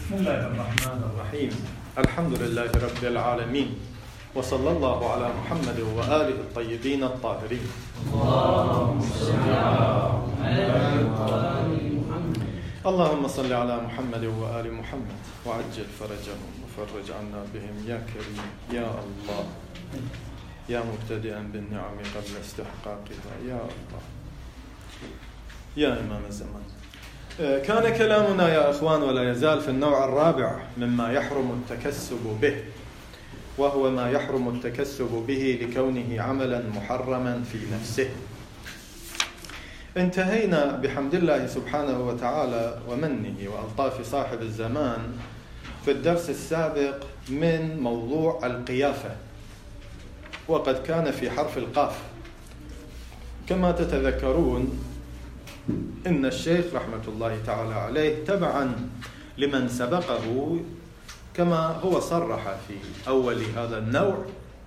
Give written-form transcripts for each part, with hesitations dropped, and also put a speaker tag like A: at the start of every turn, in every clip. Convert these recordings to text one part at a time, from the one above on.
A: بسم الله الرحمن الرحيم.
B: الحمد لله رب العالمين، وصلى الله على محمد وآله الطيبين الطاهرين. اللهم صل على محمد وآل محمد وعجل فرجهم وفرج عنا بهم يا كريم يا الله، يا مبتدئا بالنعم قبل استحقاقها يا الله، يا إمام الزمان. كان كلامنا يا أخوان ولا يزال في النوع الرابع مما يحرم التكسب به، وهو ما يحرم التكسب به لكونه عملا محرما في نفسه. انتهينا بحمد الله سبحانه وتعالى ومنه وألطاف صاحب الزمان في الدرس السابق من موضوع القيافة، وقد كان في حرف القاف. كما تتذكرون إن الشيخ رحمة الله تعالى عليه تبعا لمن سبقه كما هو صرح في أول هذا النوع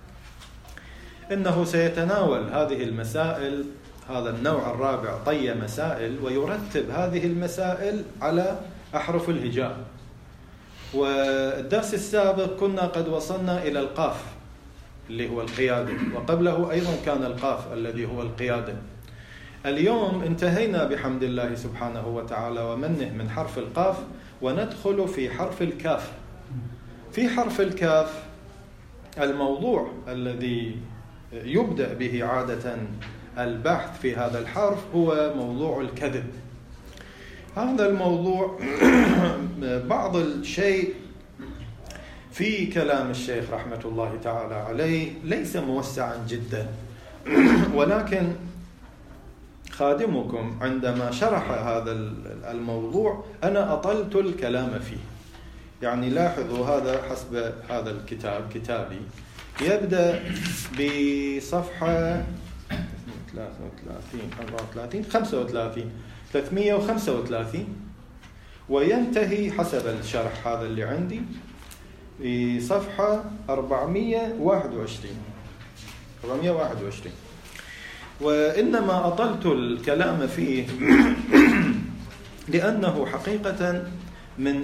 B: إنه سيتناول هذه المسائل، هذا النوع الرابع طي مسائل، ويرتب هذه المسائل على أحرف الهجاء. والدرس السابق كنا قد وصلنا إلى القاف اللي هو القيادة، وقبله أيضا كان القاف الذي هو القيادة. اليوم انتهينا بحمد الله سبحانه وتعالى ومنه من حرف القاف، وندخل في حرف الكاف. في حرف الكاف الموضوع الذي يبدأ به عادة البحث في هذا الحرف هو موضوع الكذب. هذا الموضوع بعض الشيء في كلام الشيخ رحمة الله تعالى عليه ليس موسعا جدا، ولكن خادمكم عندما شرح هذا الموضوع أنا أطلت الكلام فيه. يعني لاحظوا هذا حسب هذا الكتاب كتابي يبدأ بصفحة 335 وينتهي حسب الشرح هذا اللي عندي بصفحة 421. وإنما أطلت الكلام فيه لأنه حقيقة من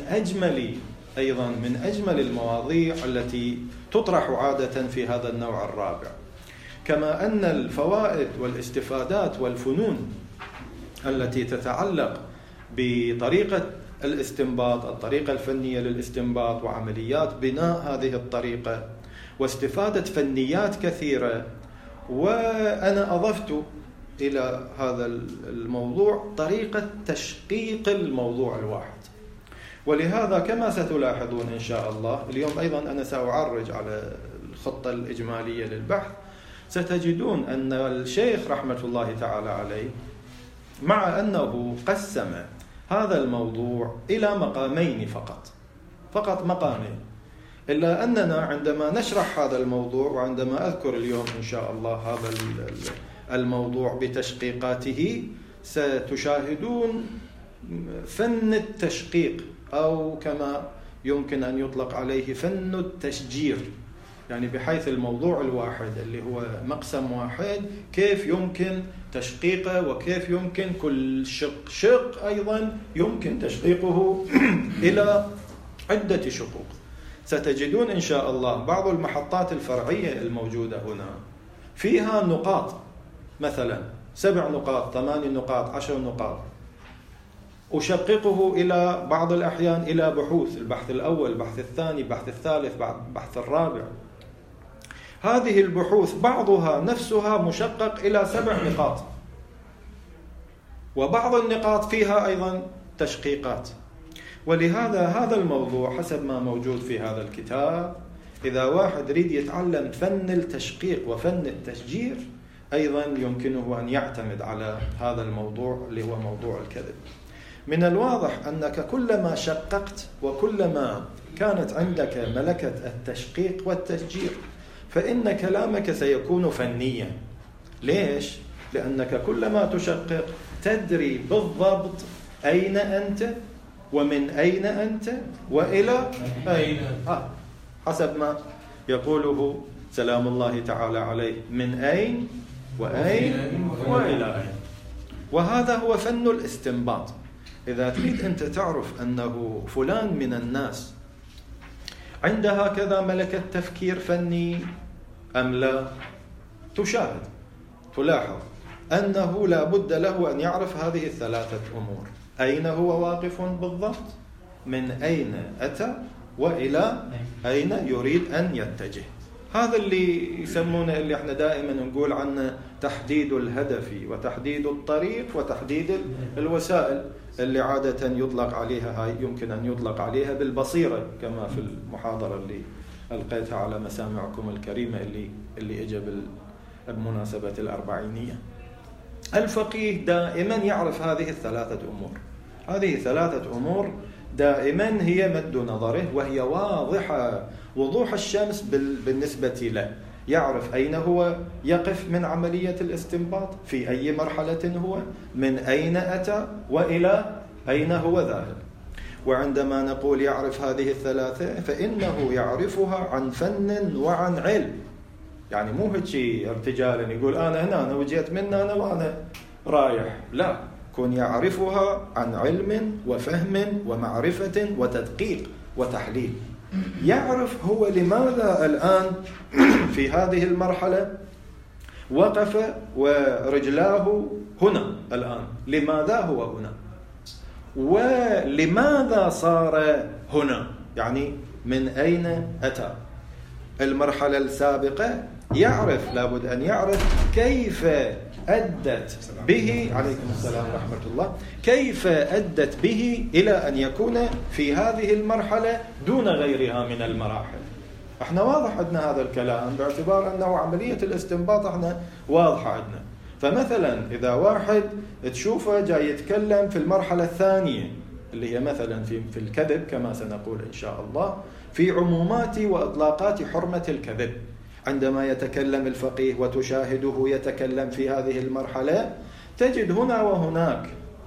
B: أجمل المواضيع التي تطرح عادة في هذا النوع الرابع. كما أن الفوائد والاستفادات والفنون التي تتعلق بطريقة الاستنباط، الطريقة الفنية للاستنباط وعمليات بناء هذه الطريقة واستفادة فنيات كثيرة، وأنا أضفت إلى هذا الموضوع طريقة تشقيق الموضوع الواحد. ولهذا كما ستلاحظون إن شاء الله اليوم أيضا أنا سأعرج على الخطة الإجمالية للبحث، ستجدون أن الشيخ رحمة الله تعالى عليه مع أنه قسم هذا الموضوع إلى مقامين فقط مقامين، إلا أننا عندما نشرح هذا الموضوع وعندما أذكر اليوم إن شاء الله هذا الموضوع بتشقيقاته ستشاهدون فن التشقيق، أو كما يمكن أن يطلق عليه فن التشجير، يعني بحيث الموضوع الواحد اللي هو مقسم واحد كيف يمكن تشقيقه، وكيف يمكن كل شق أيضا يمكن تشقيقه إلى عدة شقوق. ستجدون إن شاء الله بعض المحطات الفرعية الموجودة هنا فيها نقاط، مثلا 7 نقاط 8 نقاط 10 نقاط، أشققه إلى بعض الأحيان إلى بحوث، البحث الأول، البحث الثاني، البحث الثالث، البحث الرابع. هذه البحوث بعضها نفسها مشقق إلى 7 نقاط، وبعض النقاط فيها أيضا تشقيقات. ولهذا هذا الموضوع حسب ما موجود في هذا الكتاب، إذا واحد يريد يتعلم فن التشقيق وفن التشجير أيضا يمكنه أن يعتمد على هذا الموضوع اللي هو موضوع الكذب. من الواضح أنك كلما شققت وكلما كانت عندك ملكة التشقيق والتشجير فإن كلامك سيكون فنيا. ليش؟ لأنك كلما تشقق تدري بالضبط أين أنت ومن أين أنت وإلى أين، حسب ما يقوله سلام الله تعالى عليه، من أين وأين وإلى أين. وهذا هو فن الاستنباط. إذا تريد أنت تعرف أنه فلان من الناس عنده هكذا ملكة تفكير فني أم لا، تشاهد تلاحظ أنه لا بد له أن يعرف هذه الثلاثة أمور: أين هو واقف بالضبط، من أين أتى، وإلى أين يريد أن يتجه. هذا اللي يسمونه، اللي احنا دائما نقول عنه تحديد الهدف وتحديد الطريق وتحديد الوسائل، اللي عادة يطلق عليها، هاي يمكن أن يطلق عليها بالبصيرة، كما في المحاضرة اللي ألقيتها على مسامعكم الكريمة اللي إجا بمناسبة الأربعينية. الفقيه دائما يعرف هذه الثلاثة أمور. هذه ثلاثة أمور دائما هي مد نظره، وهي واضحة وضوح الشمس بالنسبة له. يعرف أين هو يقف من عملية الاستنباط، في أي مرحلة هو، من أين أتى، وإلى أين هو ذاهب. وعندما نقول يعرف هذه الثلاثة فإنه يعرفها عن فن وعن علم. يعني مو هيك ارتجالا يقول أنا هنا أنا وجيت من هنا وأنا رايح، لا، كن يعرفها عن علم وفهم ومعرفة وتدقيق وتحليل. يعرف هو لماذا الآن في هذه المرحلة وقف ورجلاه هنا الآن، لماذا هو هنا، ولماذا صار هنا، يعني من أين أتى. المرحلة السابقة يعرف، لابد أن يعرف كيف أدت به، عليكم السلام ورحمة الله، كيف أدت به إلى أن يكون في هذه المرحلة دون غيرها من المراحل. احنا واضح عندنا هذا الكلام، باعتبار أنه عملية الاستنباط احنا واضحة عندنا. فمثلا إذا واحد تشوفه جاي يتكلم في المرحلة الثانية، اللي هي مثلا في الكذب، كما سنقول إن شاء الله، في عمومات وإطلاقات حرمة الكذب، عندما يتكلم الفقيه وتشاهده يتكلم في هذه المرحلة، تجد هنا وهناك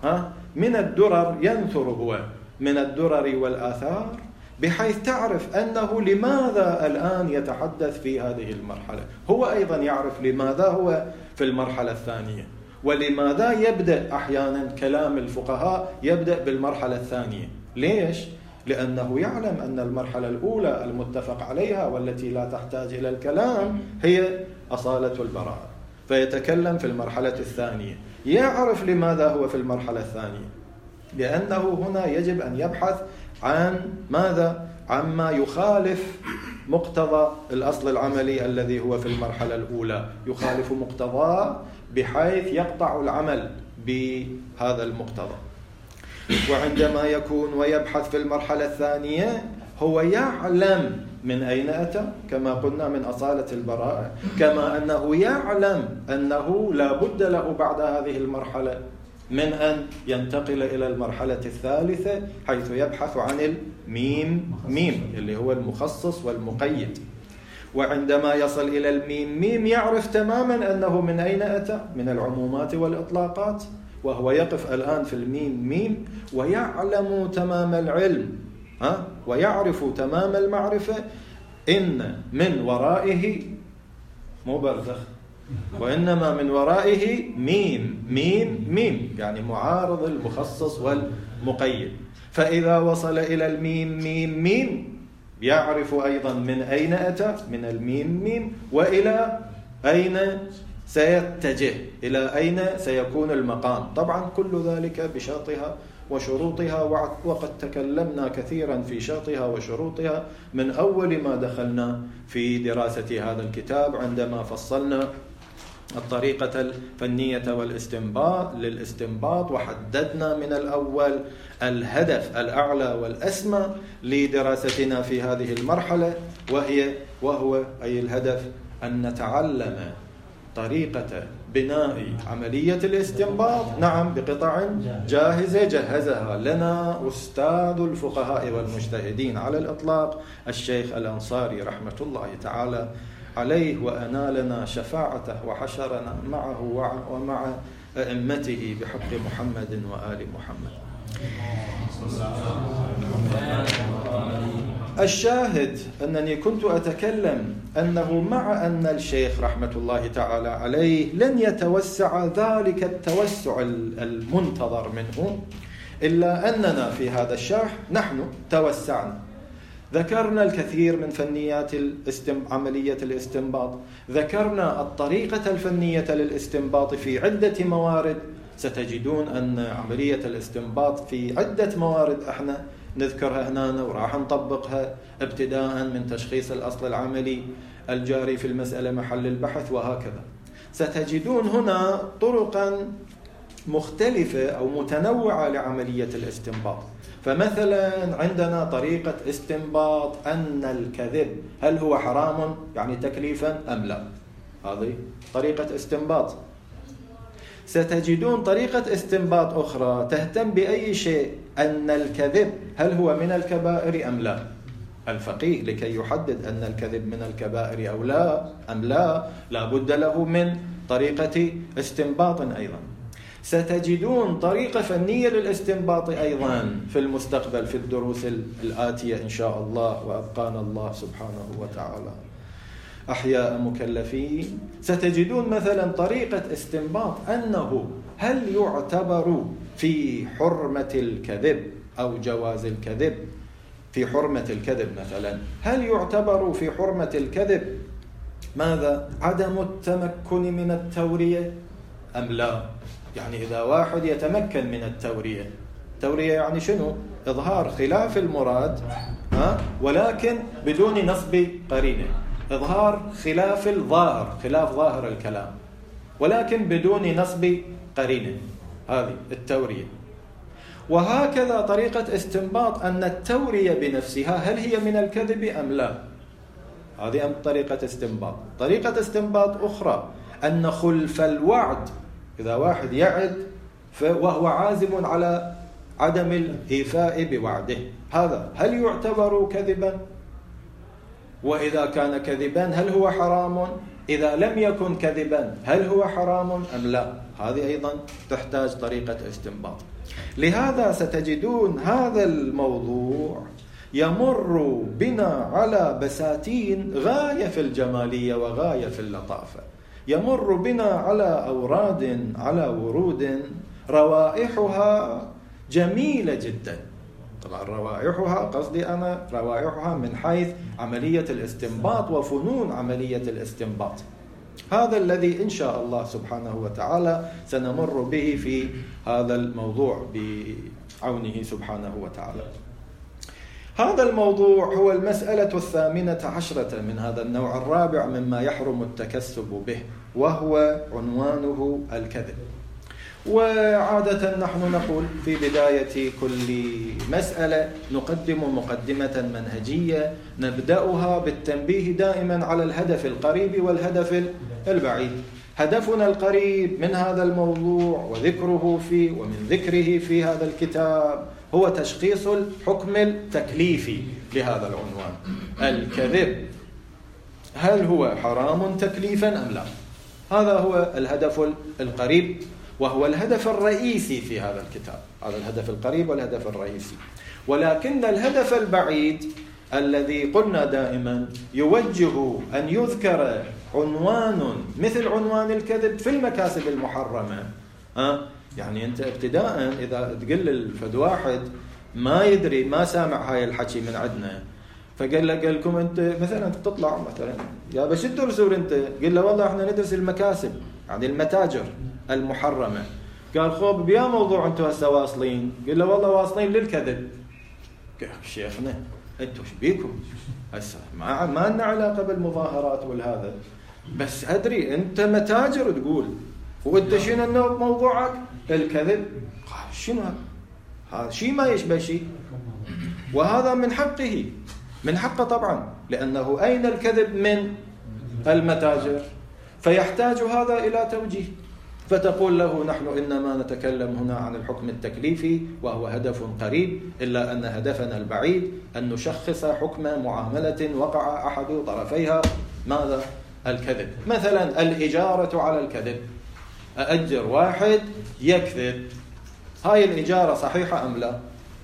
B: من الدرر ينثر هو، من الدرر والآثار، بحيث تعرف أنه لماذا الآن يتحدث في هذه المرحلة. هو أيضا يعرف لماذا هو في المرحلة الثانية، ولماذا يبدأ أحيانا كلام الفقهاء يبدأ بالمرحلة الثانية. ليش؟ لأنه يعلم أن المرحلة الأولى المتفق عليها والتي لا تحتاج إلى الكلام هي أصالة البراءة، فيتكلم في المرحلة الثانية. يعرف لماذا هو في المرحلة الثانية، لأنه هنا يجب أن يبحث عن ماذا؟ عما يخالف مقتضى الأصل العملي الذي هو في المرحلة الأولى، يخالف مقتضاه بحيث يقطع العمل بهذا المقتضى. وعندما يكون ويبحث في المرحلة الثانية هو يعلم من أين أتى، كما قلنا من أصالة البراءة، كما أنه يعلم أنه لا بد له بعد هذه المرحلة من أن ينتقل إلى المرحلة الثالثة، حيث يبحث عن الميم ميم اللي هو المخصص والمقيد. وعندما يصل إلى الميم ميم يعرف تماما أنه من أين أتى، من العمومات والإطلاقات، وهو يقف الآن في الميم ميم، ويعلم تمام العلم ويعرف تمام المعرفة، إن من ورائه مو برزخ، وإنما من ورائه ميم ميم ميم، يعني معارض المخصص والمقيد. فإذا وصل إلى الميم ميم ميم يعرف أيضا من أين أتى، من الميم ميم، وإلى أين سيتجه، إلى أين سيكون المقام. طبعا كل ذلك بشرطها وشروطها، وقد تكلمنا كثيرا في شرطها وشروطها من أول ما دخلنا في دراسة هذا الكتاب، عندما فصلنا الطريقة الفنية والاستنباط للاستنباط، وحددنا من الأول الهدف الأعلى والأسمى لدراستنا في هذه المرحلة، وهو أي الهدف أن نتعلم طريقة بناء عملية الاستنباط، نعم، بقطع جاهزة جهزها لنا أستاذ الفقهاء والمجتهدين على الإطلاق الشيخ الأنصاري رحمة الله تعالى عليه، وأنالنا شفاعته وحشرنا معه ومع أئمته بحق محمد وآل محمد. الشاهد أنني كنت أتكلم أنه مع أن الشيخ رحمة الله تعالى عليه لن يتوسع ذلك التوسع المنتظر منه، إلا أننا في هذا الشرح نحن توسعنا، ذكرنا الكثير من فنيات عملية الاستنباط، ذكرنا الطريقة الفنية للاستنباط في عدة موارد. ستجدون أن عملية الاستنباط في عدة موارد احنا نذكرها هنا وراح نطبقها، ابتداء من تشخيص الأصل العملي الجاري في المسألة محل البحث وهكذا. ستجدون هنا طرقا مختلفة أو متنوعة لعملية الاستنباط. فمثلا عندنا طريقة استنباط أن الكذب هل هو حرام يعني تكليفا أم لا، هذه طريقة استنباط. ستجدون طريقة استنباط أخرى تهتم بأي شيء، أن الكذب هل هو من الكبائر أم لا. الفقيه لكي يحدد أن الكذب من الكبائر أو لا أم لا بد له من طريقة استنباط أيضا. ستجدون طريقة فنية للاستنباط أيضا في المستقبل في الدروس الآتية إن شاء الله، وأبقانا الله سبحانه وتعالى أحياء مكلفين. ستجدون مثلا طريقة استنباط أنه هل يعتبر في حرمة الكذب أو جواز الكذب، في حرمة الكذب مثلا هل يعتبر في حرمة الكذب ماذا؟ عدم التمكن من التورية أم لا. يعني إذا واحد يتمكن من التورية يعني شنو؟ إظهار خلاف المراد ولكن بدون نصب قرينة، إظهار خلاف الظاهر، خلاف ظاهر الكلام ولكن بدون نصب قرينة، هذه التورية. وهكذا طريقة استنباط أن التورية بنفسها هل هي من الكذب أم لا، هذه طريقة استنباط. طريقة استنباط أخرى أن خلف الوعد، إذا واحد يعد وهو عازم على عدم الإيفاء بوعده، هذا هل يعتبر كذبا؟ وإذا كان كذبا هل هو حرام؟ إذا لم يكن كذبا هل هو حرام أم لا؟ هذه أيضا تحتاج طريقة استنباط. لهذا ستجدون هذا الموضوع يمر بنا على بساتين غاية في الجمالية وغاية في اللطافة، يمر بنا على أوراد على ورود روائحها جميلة جدا. طبعا روائحها قصدي أنا روائحها من حيث عملية الاستنباط وفنون عملية الاستنباط. هذا الذي إن شاء الله سبحانه وتعالى سنمر به في هذا الموضوع بعونه سبحانه وتعالى. هذا الموضوع هو المسألة 18 من هذا النوع الرابع مما يحرم التكسب به، وهو عنوانه الكذب. وعادة نحن نقول في بداية كل مسألة نقدم مقدمة منهجية نبدأها بالتنبيه دائما على الهدف القريب والهدف البعيد. هدفنا القريب من هذا الموضوع وذكره فيه ومن ذكره في هذا الكتاب هو تشخيص الحكم التكليفي لهذا العنوان، الكذب هل هو حرام تكليفا أم لا. هذا هو الهدف القريب وهو الهدف الرئيسي في هذا الكتاب، هذا الهدف القريب والهدف الرئيسي. ولكن الهدف البعيد الذي قلنا دائما يوجه أن يذكر عنوان مثل عنوان الكذب في المكاسب المحرمة. يعني أنت ابتداء إذا تقول للفد واحد ما يدري ما سامع هاي الحكي من عندنا، فقال لكم أنت مثلا تطلع مثلا يا بس تدرسوا أنت، قل له والله احنا ندرس المكاسب يعني المتاجر المحرمة. قال خوب بيا موضوع أنتوا هسه واصلين؟ قل له والله واصلين للكذب. قال شيخنا أنتوا ايش بيكم هسه؟ ما لنا علاقة بالمظاهرات والهذا، بس أدري أنت متاجر تقول وأنت شنو موضوعك؟ الكذب. قال شنو هذا؟ شيء ما يشبه شيء، وهذا من حقه، من حقه طبعا، لأنه أين الكذب من المتاجر؟ فيحتاج هذا إلى توجيه. فتقول له نحن إنما نتكلم هنا عن الحكم التكليفي وهو هدف قريب، إلا أن هدفنا البعيد أن نشخص حكم معاملة وقع أحد طرفيها ماذا؟ الكذب. مثلا الإجارة على الكذب، أأجر واحد يكذب، هاي الإجارة صحيحة أم لا؟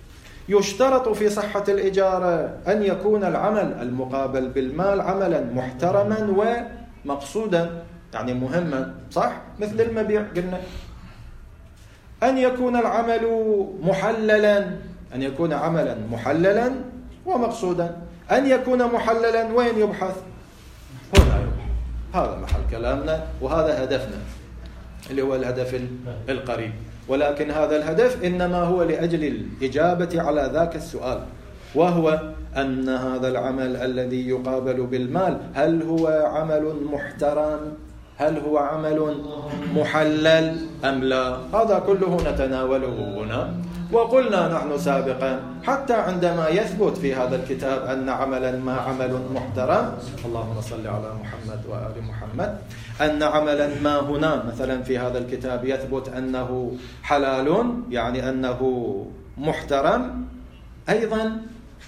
B: يشترط في صحة الإجارة أن يكون العمل المقابل بالمال عملا محترما ومقصودا، يعني مهما، صح؟ مثل المبيع قلنا. أن يكون العمل محللا، أن يكون عملا محللا ومقصودا. أن يكون محللا وين يبحث؟ هنا يبحث. هذا محل كلامنا وهذا هدفنا اللي هو الهدف القريب. ولكن هذا الهدف إنما هو لأجل الإجابة على ذاك السؤال، وهو أن هذا العمل الذي يقابل بالمال هل هو عمل محترم؟ هل هو عمل محلل أم لا؟ هذا كله نتناوله هنا. وقلنا نحن سابقا حتى عندما يثبت في هذا الكتاب أن عملا ما عمل محترم، اللهم صل على محمد وآل محمد، أن عملا ما هنا مثلا في هذا الكتاب يثبت أنه حلال، يعني أنه محترم، أيضا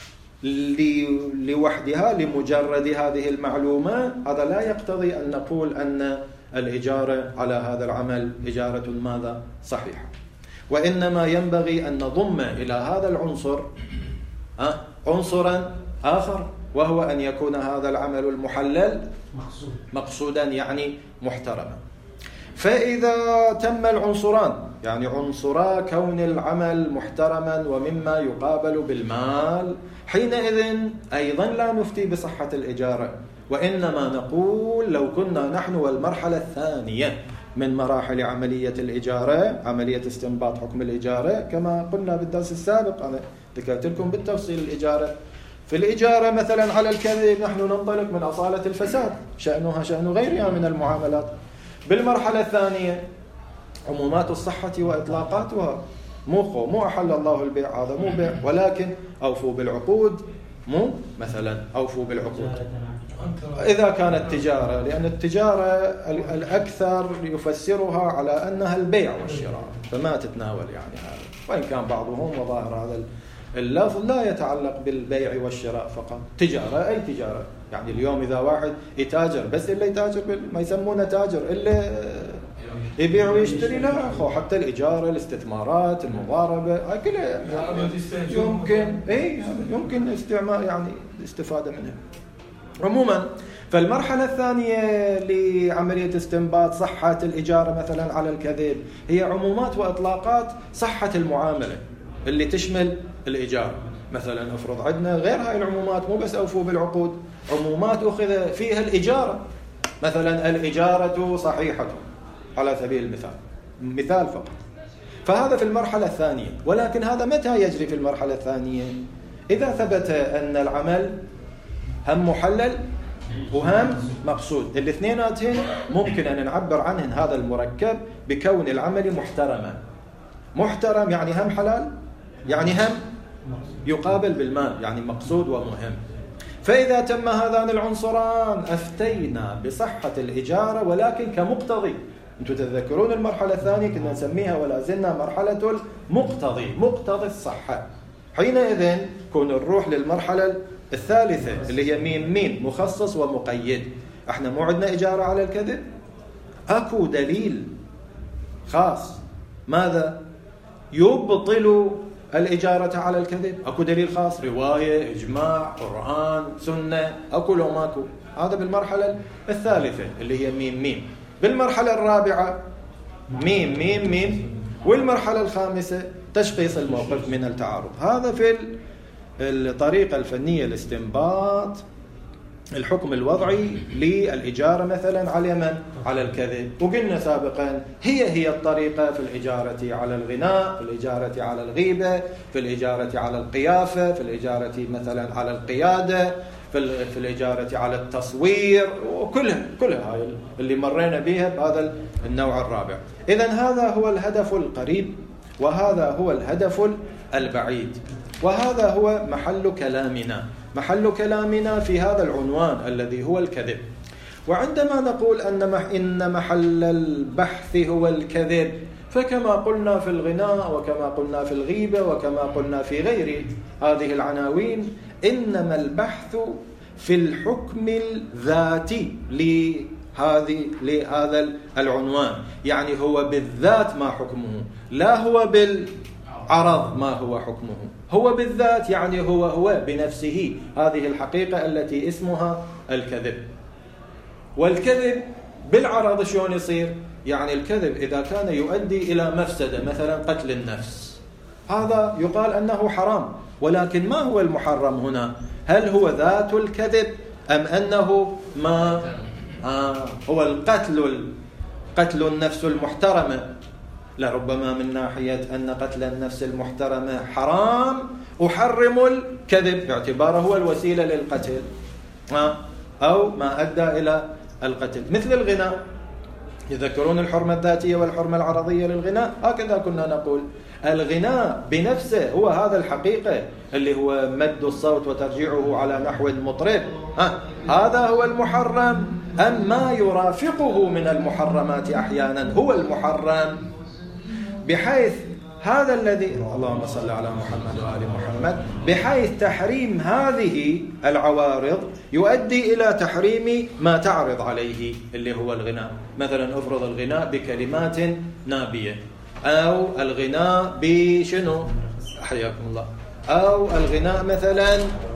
B: لوحدها لمجرد هذه المعلومة هذا لا يقتضي أن نقول أن الإجارة على هذا العمل إجارة ماذا؟ صحيحة. وإنما ينبغي أن نضم إلى هذا العنصر عنصرا آخر، وهو أن يكون هذا العمل المحلل مقصودا يعني محترما. فإذا تم العنصران، يعني عنصرا كون العمل محترما ومما يقابل بالمال، حينئذ أيضا لا نفتي بصحة الإجارة، وإنما نقول لو كنا نحن والمرحلة الثانية من مراحل عملية الإجارة، عملية استنباط حكم الإجارة، كما قلنا بالدرس السابق أنا ذكرت لكم بالتفصيل الإجارة. في الإجارة مثلا على الكذب نحن ننطلق من أصالة الفساد، شأنها شأن غيرها من المعاملات. بالمرحلة الثانية عمومات الصحة وإطلاقاتها، مو أحل الله البيع، هذا مو بيع، ولكن أوفوا بالعقود، مو مثلا أوفوا بالعقود إذا كانت تجارة، لأن التجارة الأكثر يفسرها على أنها البيع والشراء، فما تتناول يعني هذا، وإن كان بعضهم وظاهر هذا اللفظ لا يتعلق بالبيع والشراء فقط، تجارة أي تجارة. يعني اليوم إذا واحد يتاجر، بس اللي يتاجر ما يسمونه تاجر، اللي يبيع ويشتري، لا حتى الإجارة، الاستثمارات، المضاربة، كلها يمكن استعمال يعني الاستفادة منها. عموما فالمرحلة الثانية لعملية استنباط صحة الإجارة مثلا على الكذب هي عمومات وإطلاقات صحة المعاملة اللي تشمل الإجارة. مثلا افرض عندنا غير هاي العمومات، مو بس أوفوا بالعقود، عمومات أخذ فيها الإجارة، مثلا الإجارة صحيحة على سبيل المثال، مثال فقط. فهذا في المرحلة الثانية. ولكن هذا متى يجري في المرحلة الثانية؟ إذا ثبت أن العمل هم محلل وهم مقصود، الاثنيناتهم ممكن أن نعبر عنهن هذا المركب بكون العمل محترما. محترم يعني هم حلال، يعني هم يقابل بالمال، يعني مقصود ومهم. فإذا تم هذان العنصران أفتينا بصحة الإجارة، ولكن كمقتضي. أنتم تتذكرون المرحلة الثانية كنا نسميها ولا زلنا مرحلة المقتضي، مقتضي الصحة. حينئذ كون نروح للمرحلة الثالثة اللي هي ميم مخصص ومقيد. احنا مو عندنا إجارة على الكذب، أكو دليل خاص ماذا يبطل الإجارة على الكذب، أكو دليل خاص، رواية، إجماع، قرآن، سنة، أكو لو ماكو. هذا بالمرحلة الثالثة اللي هي ميم. بالمرحلة الرابعة ميم، والمرحلة الخامسة تشخيص الموقف من التعارض. هذا في الطريقة الفنية لاستنباط الحكم الوضعي للإجارة مثلا على من؟ على الكذب. وقلنا سابقا هي الطريقة في الإجارة على الغناء، في الإجارة على الغيبة، في الإجارة على القيافة، في الإجارة مثلا على القيادة، في الإجارة على التصوير، وكلها هاي اللي مرينا بها بهذا النوع الرابع. إذن هذا هو الهدف القريب، وهذا هو الهدف البعيد، وهذا هو محل كلامنا في هذا العنوان الذي هو الكذب. وعندما نقول إن محل البحث هو الكذب، فكما قلنا في الغناء وكما قلنا في الغيبة وكما قلنا في غير هذه العناوين، إنما البحث في الحكم الذاتي لهذا العنوان، يعني هو بالذات ما حكمه، لا هو بالعرض ما هو حكمه، هو بالذات يعني هو بنفسه، هذه الحقيقة التي اسمها الكذب. والكذب بالعرض شلون يصير؟ يعني الكذب إذا كان يؤدي إلى مفسدة مثلا قتل النفس، هذا يقال أنه حرام. ولكن ما هو المحرم هنا؟ هل هو ذات الكذب أم أنه ما هو قتل النفس المحترمة؟ لربما من ناحية أن قتل النفس المحترمة حرام أحرم الكذب باعتباره هو الوسيلة للقتل أو ما أدى إلى القتل. مثل الغناء، يذكرون الحرمة الذاتية والحرمة العرضية للغناء، هكذا كنا نقول الغناء بنفسه هو هذا الحقيقة اللي هو مد الصوت وترجيعه على نحو المطرب، هذا هو المحرم، أم ما يرافقه من المحرمات أحيانا هو المحرم، بحيث هذا الذي اللهم صل على محمد وآل محمد، بحيث تحريم هذه العوارض يؤدي إلى تحريم ما تعرض عليه اللي هو الغناء. مثلا أفرض الغناء بكلمات نابية، أو الغناء بشنو حياكم الله، أو الغناء مثلا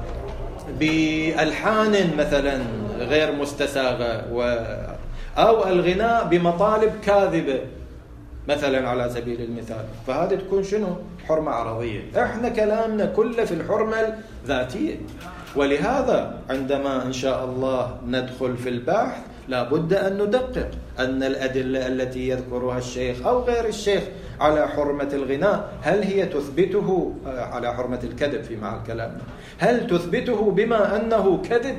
B: بألحان مثلا غير مستساغة، أو الغناء بمطالب كاذبة مثلا على سبيل المثال، فهذه تكون شنو؟ حرمة عرضية. احنا كلامنا كله في الحرمة الذاتية. ولهذا عندما إن شاء الله ندخل في البحث لابد أن ندقق أن الأدلة التي يذكرها الشيخ أو غير الشيخ على حرمة الغناء، هل هي تثبته على حرمة الكذب في مع الكلام، هل تثبته بما أنه كذب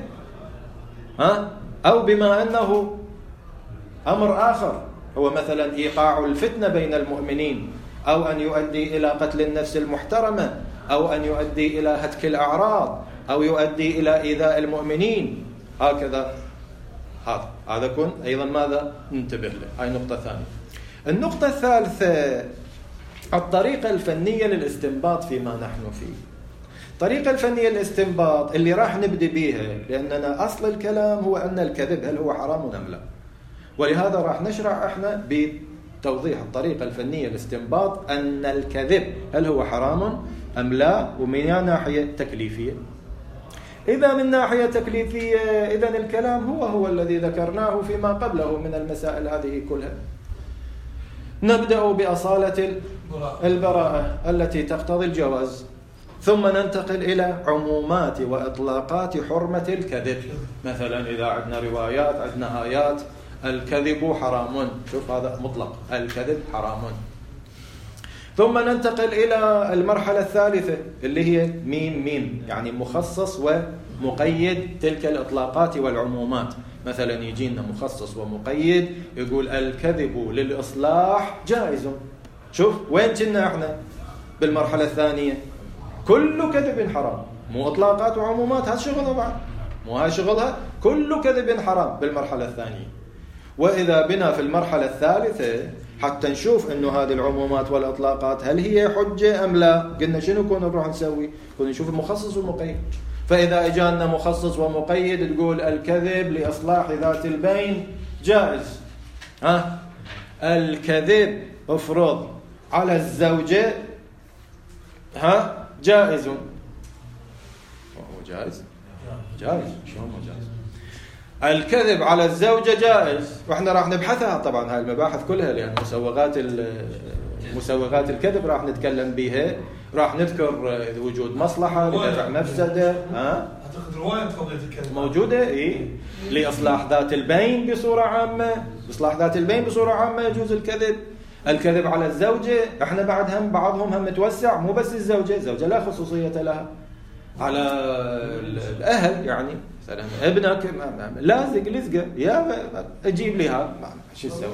B: أو بما أنه أمر آخر هو مثلا إيقاع الفتنة بين المؤمنين، أو أن يؤدي إلى قتل النفس المحترمة، أو أن يؤدي إلى هتك الأعراض، أو يؤدي إلى إيذاء المؤمنين، هكذا. هذا كن أيضا ماذا ننتبه له. هاي نقطة ثانية. النقطة الثالثة الطريقة الفنية للاستنباط فيما نحن فيه. الطريقة الفنية للاستنباط اللي راح نبدأ بيها، لأننا أصل الكلام هو أن الكذب هل هو حرام أم لا، ولهذا راح نشرح احنا بتوضيح الطريقة الفنية للاستنباط أن الكذب هل هو حرام أم لا، ومن ناحية تكليفية. إذا من ناحية تكليفية إذن الكلام هو الذي ذكرناه فيما قبله من المسائل هذه كلها. نبدأ بأصالة البراءة التي تقتضي الجواز، ثم ننتقل إلى عمومات وإطلاقات حرمة الكذب. مثلا إذا عندنا روايات، عندنا آيات، الكذب حرام، شوف هذا مطلق، الكذب حرام. ثم ننتقل إلى المرحلة الثالثة اللي هي ميم، يعني مخصص ومقيد تلك الإطلاقات والعمومات. مثلا يجينا مخصص ومقيد يقول الكذب للإصلاح جائز. شوف وين كنا احنا بالمرحلة الثانية، كل كذب حرام، مو إطلاقات وعمومات، هذا شغلها بعد، مو هاي شغلها، كل كذب حرام بالمرحلة الثانية. وإذا بنا في المرحلة الثالثة حتى نشوف إنه هذه العمومات والإطلاقات هل هي حجة أم لا، قلنا شنو كنا نروح نسوي؟ كنا نشوف المخصص والمقيد. فإذا إجانا مخصص ومقيد تقول الكذب لإصلاح ذات البين جائز. الكذب افرض على الزوجة جائز. هو جائز؟ جائز، شلون ما جائز؟ الكذب على الزوجة جائز، واحنا راح نبحثها طبعا هاي المباحث كلها، لأن مسوغات الكذب راح نتكلم بها، راح نذكر وجود مصلحة لدفع مفسدة.
A: أعتقد رواية قضية الكذب
B: موجودة لإصلاح ذات البين بصورة عامة. إصلاح ذات البين بصورة عامة يجوز الكذب. الكذب على الزوجة احنا بعضهم هم متوسع، مو بس الزوجة لا خصوصية لها، على الأهل، يعني مثلا ابنك لزقة يا اجيب لي هذا، شو تسوي؟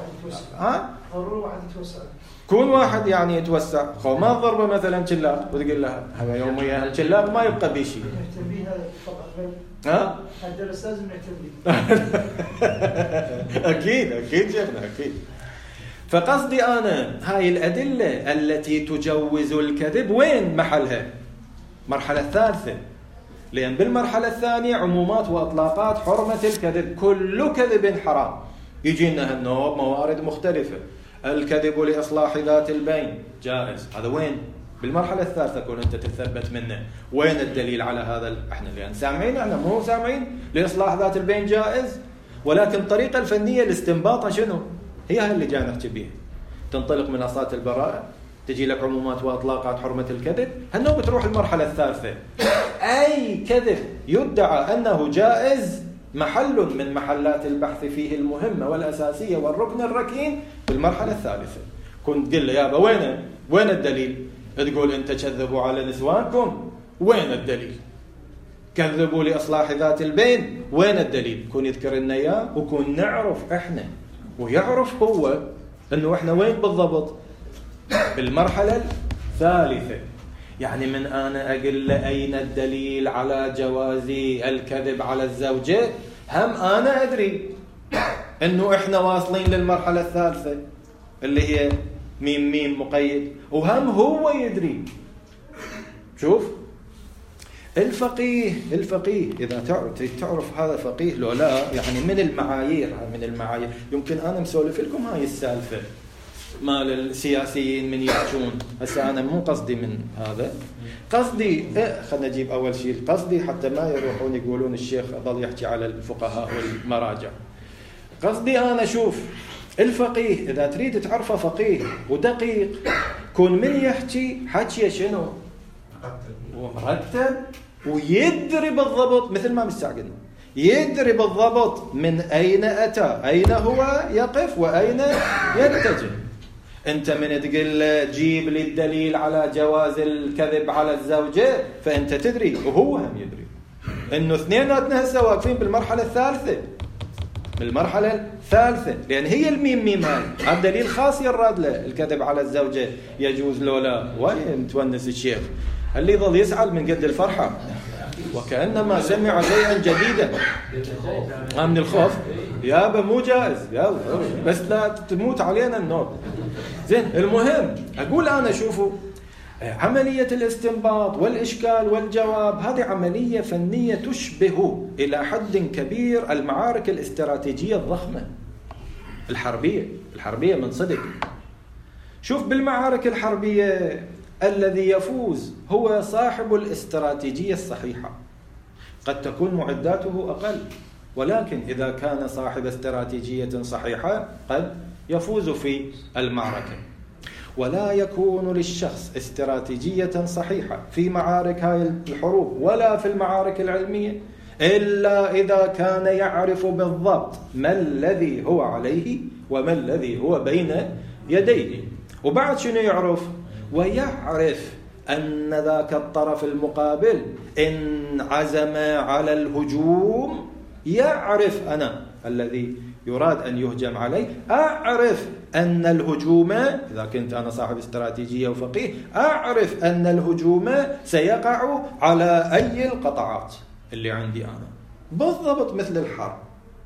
B: كون واحد يعني يتوسع، خو ما ضربه مثلا شلاق وتقول لها هذا يوميا الشلاق ما يبقى بشيء.
C: الدرس لازم نعتمد.
B: اكيد شيخنا اكيد. فقصدي انا هاي الادله التي تجوز الكذب وين محلها؟ المرحله الثالثه، لأن بالمرحلة الثانية عمومات وإطلاقات حرمة الكذب، كل كذب حرام. يجينا هالنوع موارد مختلفة. الكذب لإصلاح ذات البين جائز، هذا وين؟ بالمرحلة الثالثة كون أنت تثبت منه، وين الدليل على هذا؟ احنا لأن سامعين، احنا مو سامعين لإصلاح ذات البين جائز، ولكن الطريقة الفنية لاستنباطها شنو؟ هي هاي اللي جاي نحكي بيها. تنطلق من أصالة البراءة، تجي لك عمومات وأطلاقات حرمة الكذب، هالنوع بتروح المرحلة الثالثة. أي كذب يدعى أنه جائز محل من محلات البحث فيه المهمة والأساسية والركن الركين بالمرحلة الثالثة. كنت تقول له يابا وين الدليل؟ تقول أنت كذبوا على نسوانكم، وين الدليل؟ كذبوا لإصلاح ذات البين، وين الدليل؟ كون يذكر لنا إياه وكون نعرف إحنا ويعرف هو أنه إحنا وين بالضبط بالمرحلة الثالثة. يعني من أنا أقول له أين الدليل على جواز الكذب على الزوجة، هم أنا أدري أنه إحنا واصلين للمرحلة الثالثة اللي هي ميم مقيد، وهم هو يدري. شوف الفقيه إذا تعرف هذا فقيه لو لا، يعني من المعايير يمكن أنا مسولف لكم هاي السالفة مال السياسيين من يحجون. هسه أنا مو قصدي من هذا، قصدي خلنا نجيب أول شيء قصدي حتى ما يروحون يقولون الشيخ ظل يحكي على الفقهاء والمراجع. قصدي أنا شوف الفقيه إذا تريد تعرفه فقيه ودقيق، كون من يحكي حكي شنو ومرتب ويدري بالضبط، مثل ما مستعجلنا يدري بالضبط من أين أتى، أين هو يقف وأين يتجه. أنت من تقول جيب لي الدليل على جواز الكذب على الزوجة، فأنت تدري وهو هم يدري إنه اثنيناتنا هسه واقفين بالمرحلة الثالثة، لأن هي الميم هذا دليل خاص يراد له. الكذب على الزوجة يجوز لولا، وين تونس الشيخ اللي يظل يسعل من قد الفرحة وكأنما سمع شيئا جديدا من الخوف. يابا مو جائز يلا، بس لا تموت علينا النوم. زين المهم أقول أنا شوفوا عملية الاستنباط والإشكال والجواب هذه عملية فنية تشبه إلى حد كبير المعارك الاستراتيجية الضخمة الحربية من صدق. شوف بالمعارك الحربية الذي يفوز هو صاحب الاستراتيجية الصحيحة. قد تكون معداته أقل، ولكن إذا كان صاحب استراتيجية صحيحة قد يفوز في المعركة. ولا يكون للشخص استراتيجية صحيحة في معارك هاي الحروب ولا في المعارك العلمية إلا إذا كان يعرف بالضبط ما الذي هو عليه وما الذي هو بين يديه. وبعد شنو يعرف؟ ويعرف أن ذاك الطرف المقابل إن عزم على الهجوم، يعرف أنا الذي يراد أن يهجم عليه، أعرف أن الهجوم إذا كنت أنا صاحب استراتيجية وفقيه أعرف أن الهجوم سيقع على أي القطعات اللي عندي أنا بالضبط مثل الحرب.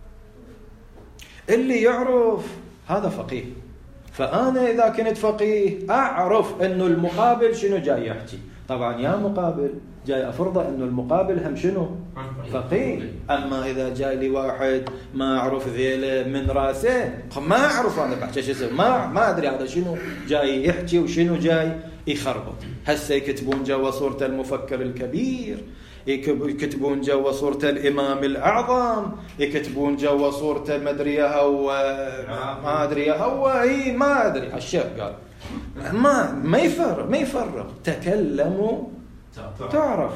B: اللي يعرف هذا فقيه. فأنا إذا كنت فقيه أعرف أنه المقابل شنو جاي يحكي. طبعا يا مقابل جاي أفرض أنه المقابل هم شنو فقيه. أما إذا جاي لي واحد ما أعرف ذيله من راسه، ما أعرف أنا بحكي شو اسمه، ما أدري هذا شنو جاي يحكي وشنو جاي يخربط. هسه يكتبون جوا صورة المفكر الكبير، يكتبون جوا صورة الإمام الأعظم، يكتبون جوا صورة ما أدري هو ما أدري الشيخ قال ما يفرق. تكلموا تعرف.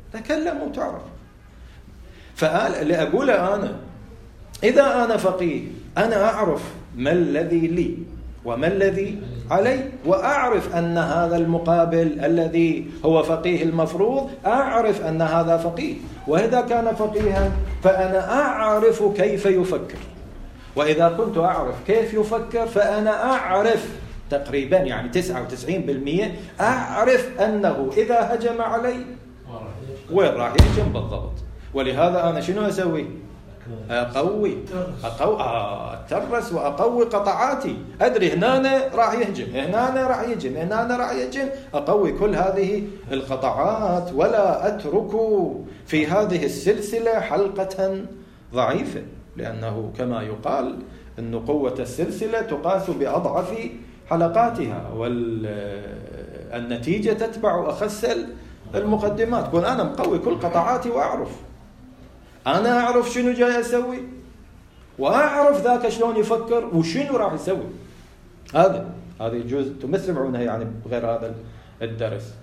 B: فاللي أقوله أنا إذا أنا فقيه أنا أعرف ما الذي لي وما الذي علي، وأعرف أن هذا المقابل الذي هو فقيه المفروض أعرف أن هذا فقيه. وإذا كان فقيها فأنا أعرف كيف يفكر، وإذا كنت أعرف كيف يفكر فأنا أعرف تقريبا يعني 99% أعرف أنه إذا هجم علي وين راح يهجم بالضبط. ولهذا أنا شنو أسوي؟ أقوي أترس وأقوي قطعاتي. أدري هنا راح يهجم، هنا راح يهجم، أقوي كل هذه القطعات ولا أترك في هذه السلسلة حلقة ضعيفة، لأنه كما يقال أن قوة السلسلة تقاس بأضعف حلقاتها، والنتيجة تتبع أخس المقدمات. كون أنا مقوي كل قطعاتي وأعرف، أنا أعرف شنو جاي أسوي، وأعرف ذاك شلون يفكر وشنو راح يسوي. هذا يجوز ما تسمعونها يعني بغير هذا الدرس.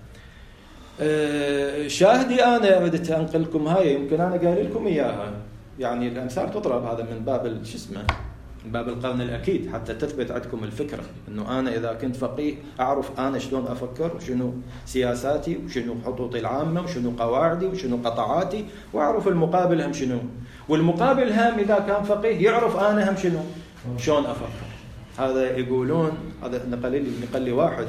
B: شاهدي أنا بديت أنقلكم هاي، يمكن أنا قايل لكم إياها، يعني الأمثال تضرب هذا من باب شو اسمه، من باب القرن الأكيد، حتى تثبت عندكم الفكرة إنه أنا إذا كنت فقيه أعرف أنا شلون أفكر وشنو سياساتي وشنو خطوطي العامة وشنو قواعدي وشنو قطعاتي، وأعرف المقابل هم شنو، والمقابل هم إذا كان فقيه يعرف أنا هم شنو شلون أفكر. هذا يقولون، هذا نقل لي واحد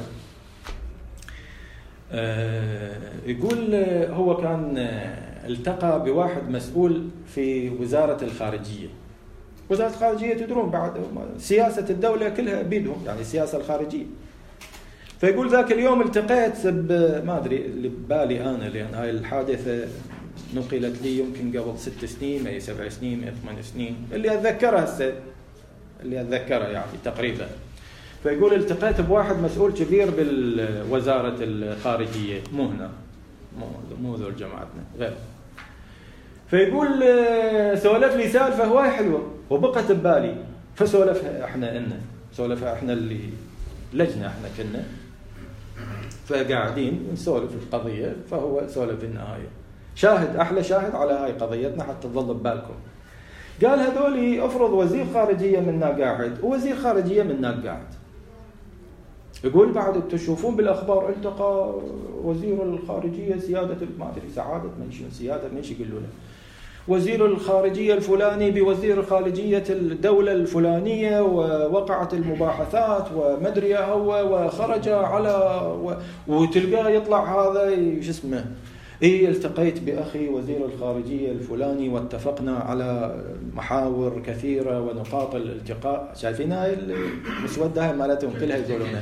B: يقول هو كان التقى بواحد مسؤول في وزارة الخارجية. وزارة الخارجية تدرون بعد سياسة الدولة كلها بيدهم، يعني السياسة الخارجية. فيقول ذاك اليوم التقيت ما أدري اللي ببالي أنا، لأن هاي الحادثة نقلت لي يمكن قبل 6 سنين أي 7 سنين أي 8 سنين، اللي أتذكرها يعني تقريبا. فيقول التقيت بواحد مسؤول كبير بالوزارة الخارجية، مو هنا، مو ذول جماعتنا غير. فيقول سولف لي سالفة هواي حلوة وبقت ببالي، فسولفها احنا اللي لجنة احنا كنا، فقاعدين نسولف القضية، فهو سولف النهاية شاهد، أحلى شاهد على هاي قضيتنا حتى تظل ببالكم. قال هذولي افرض وزير خارجية منا قاعد ووزير خارجية منا قاعد. يقول بعد تشوفون بالأخبار التقى وزير الخارجية سيادة ما أدري سعادة من شنو سيادة من شي يقولوا له، وزير الخارجية الفلاني بوزير خارجية الدولة الفلانية، ووقعت المباحثات ومدري هو وخرج على وتلقاه يطلع هذا شو اسمه التقيت بأخي وزير الخارجية الفلاني واتفقنا على محاور كثيرة ونقاط الالتقاء. شايفين هاي المسودة هاي مالتهم كلها يقولونها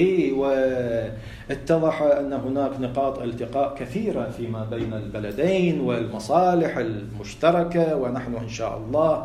B: واتضح أن هناك نقاط التقاء كثيرة فيما بين البلدين والمصالح المشتركة، ونحن إن شاء الله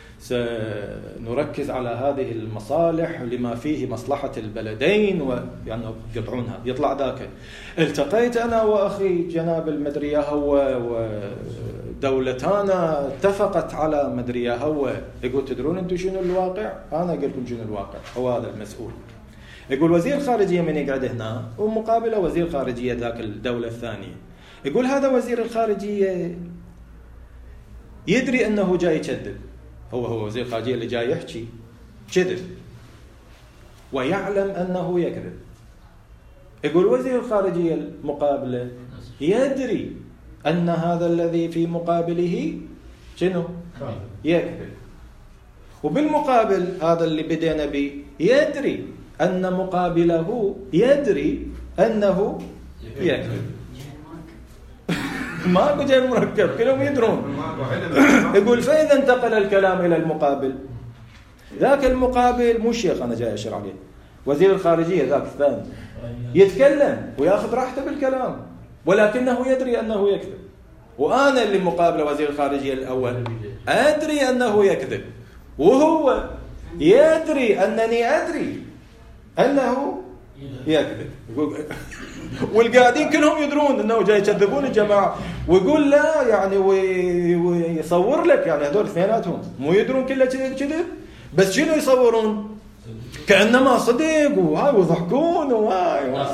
B: سنركز على هذه المصالح لما فيه مصلحة البلدين يعني يقطعونها. يطلع ذاك التقيت أنا وأخي جناب المدرية هو ودولتانا اتفقت على مدرية هو. يقول تدرون أنتم شنو الواقع؟ أنا أقول لكم شنو الواقع. هو هذا المسؤول يقول وزير خارجية من يقعد هنا ومقابله وزير خارجية ذاك الدولة الثانية. يقول هذا وزير الخارجية يدري أنه جاي يكذب، هو وزير الخارجية اللي جاي يحكي كذب ويعلم أنه يكذب. يقول وزير الخارجية المقابلة يدري أن هذا الذي في مقابله شنو يكذب، وبالمقابل هذا اللي بدينا به يدري أن مقابله يدري أنه يكذب. ماكو جاي مركب كلهم يدرون. يقول فإذا انتقل الكلام إلى المقابل، ذاك المقابل مو الشيخ أنا جاي أشير عليه، وزير الخارجية ذاك الثاني يتكلم ويأخذ راحته بالكلام ولكنه يدري أنه يكذب، وأنا اللي مقابل وزير الخارجية الأول أدري أنه يكذب، وهو يدري أنني أدري أنه يكذب. والقاعدين كلهم يدرون أنه جاي يكذبون الجماعة، ويقول لا يعني ويصور لك يعني هذول اثنيناتهم مو يدرون كله كذب، بس شنو يصورون كأنما صدق وهاي وضحكون وهاي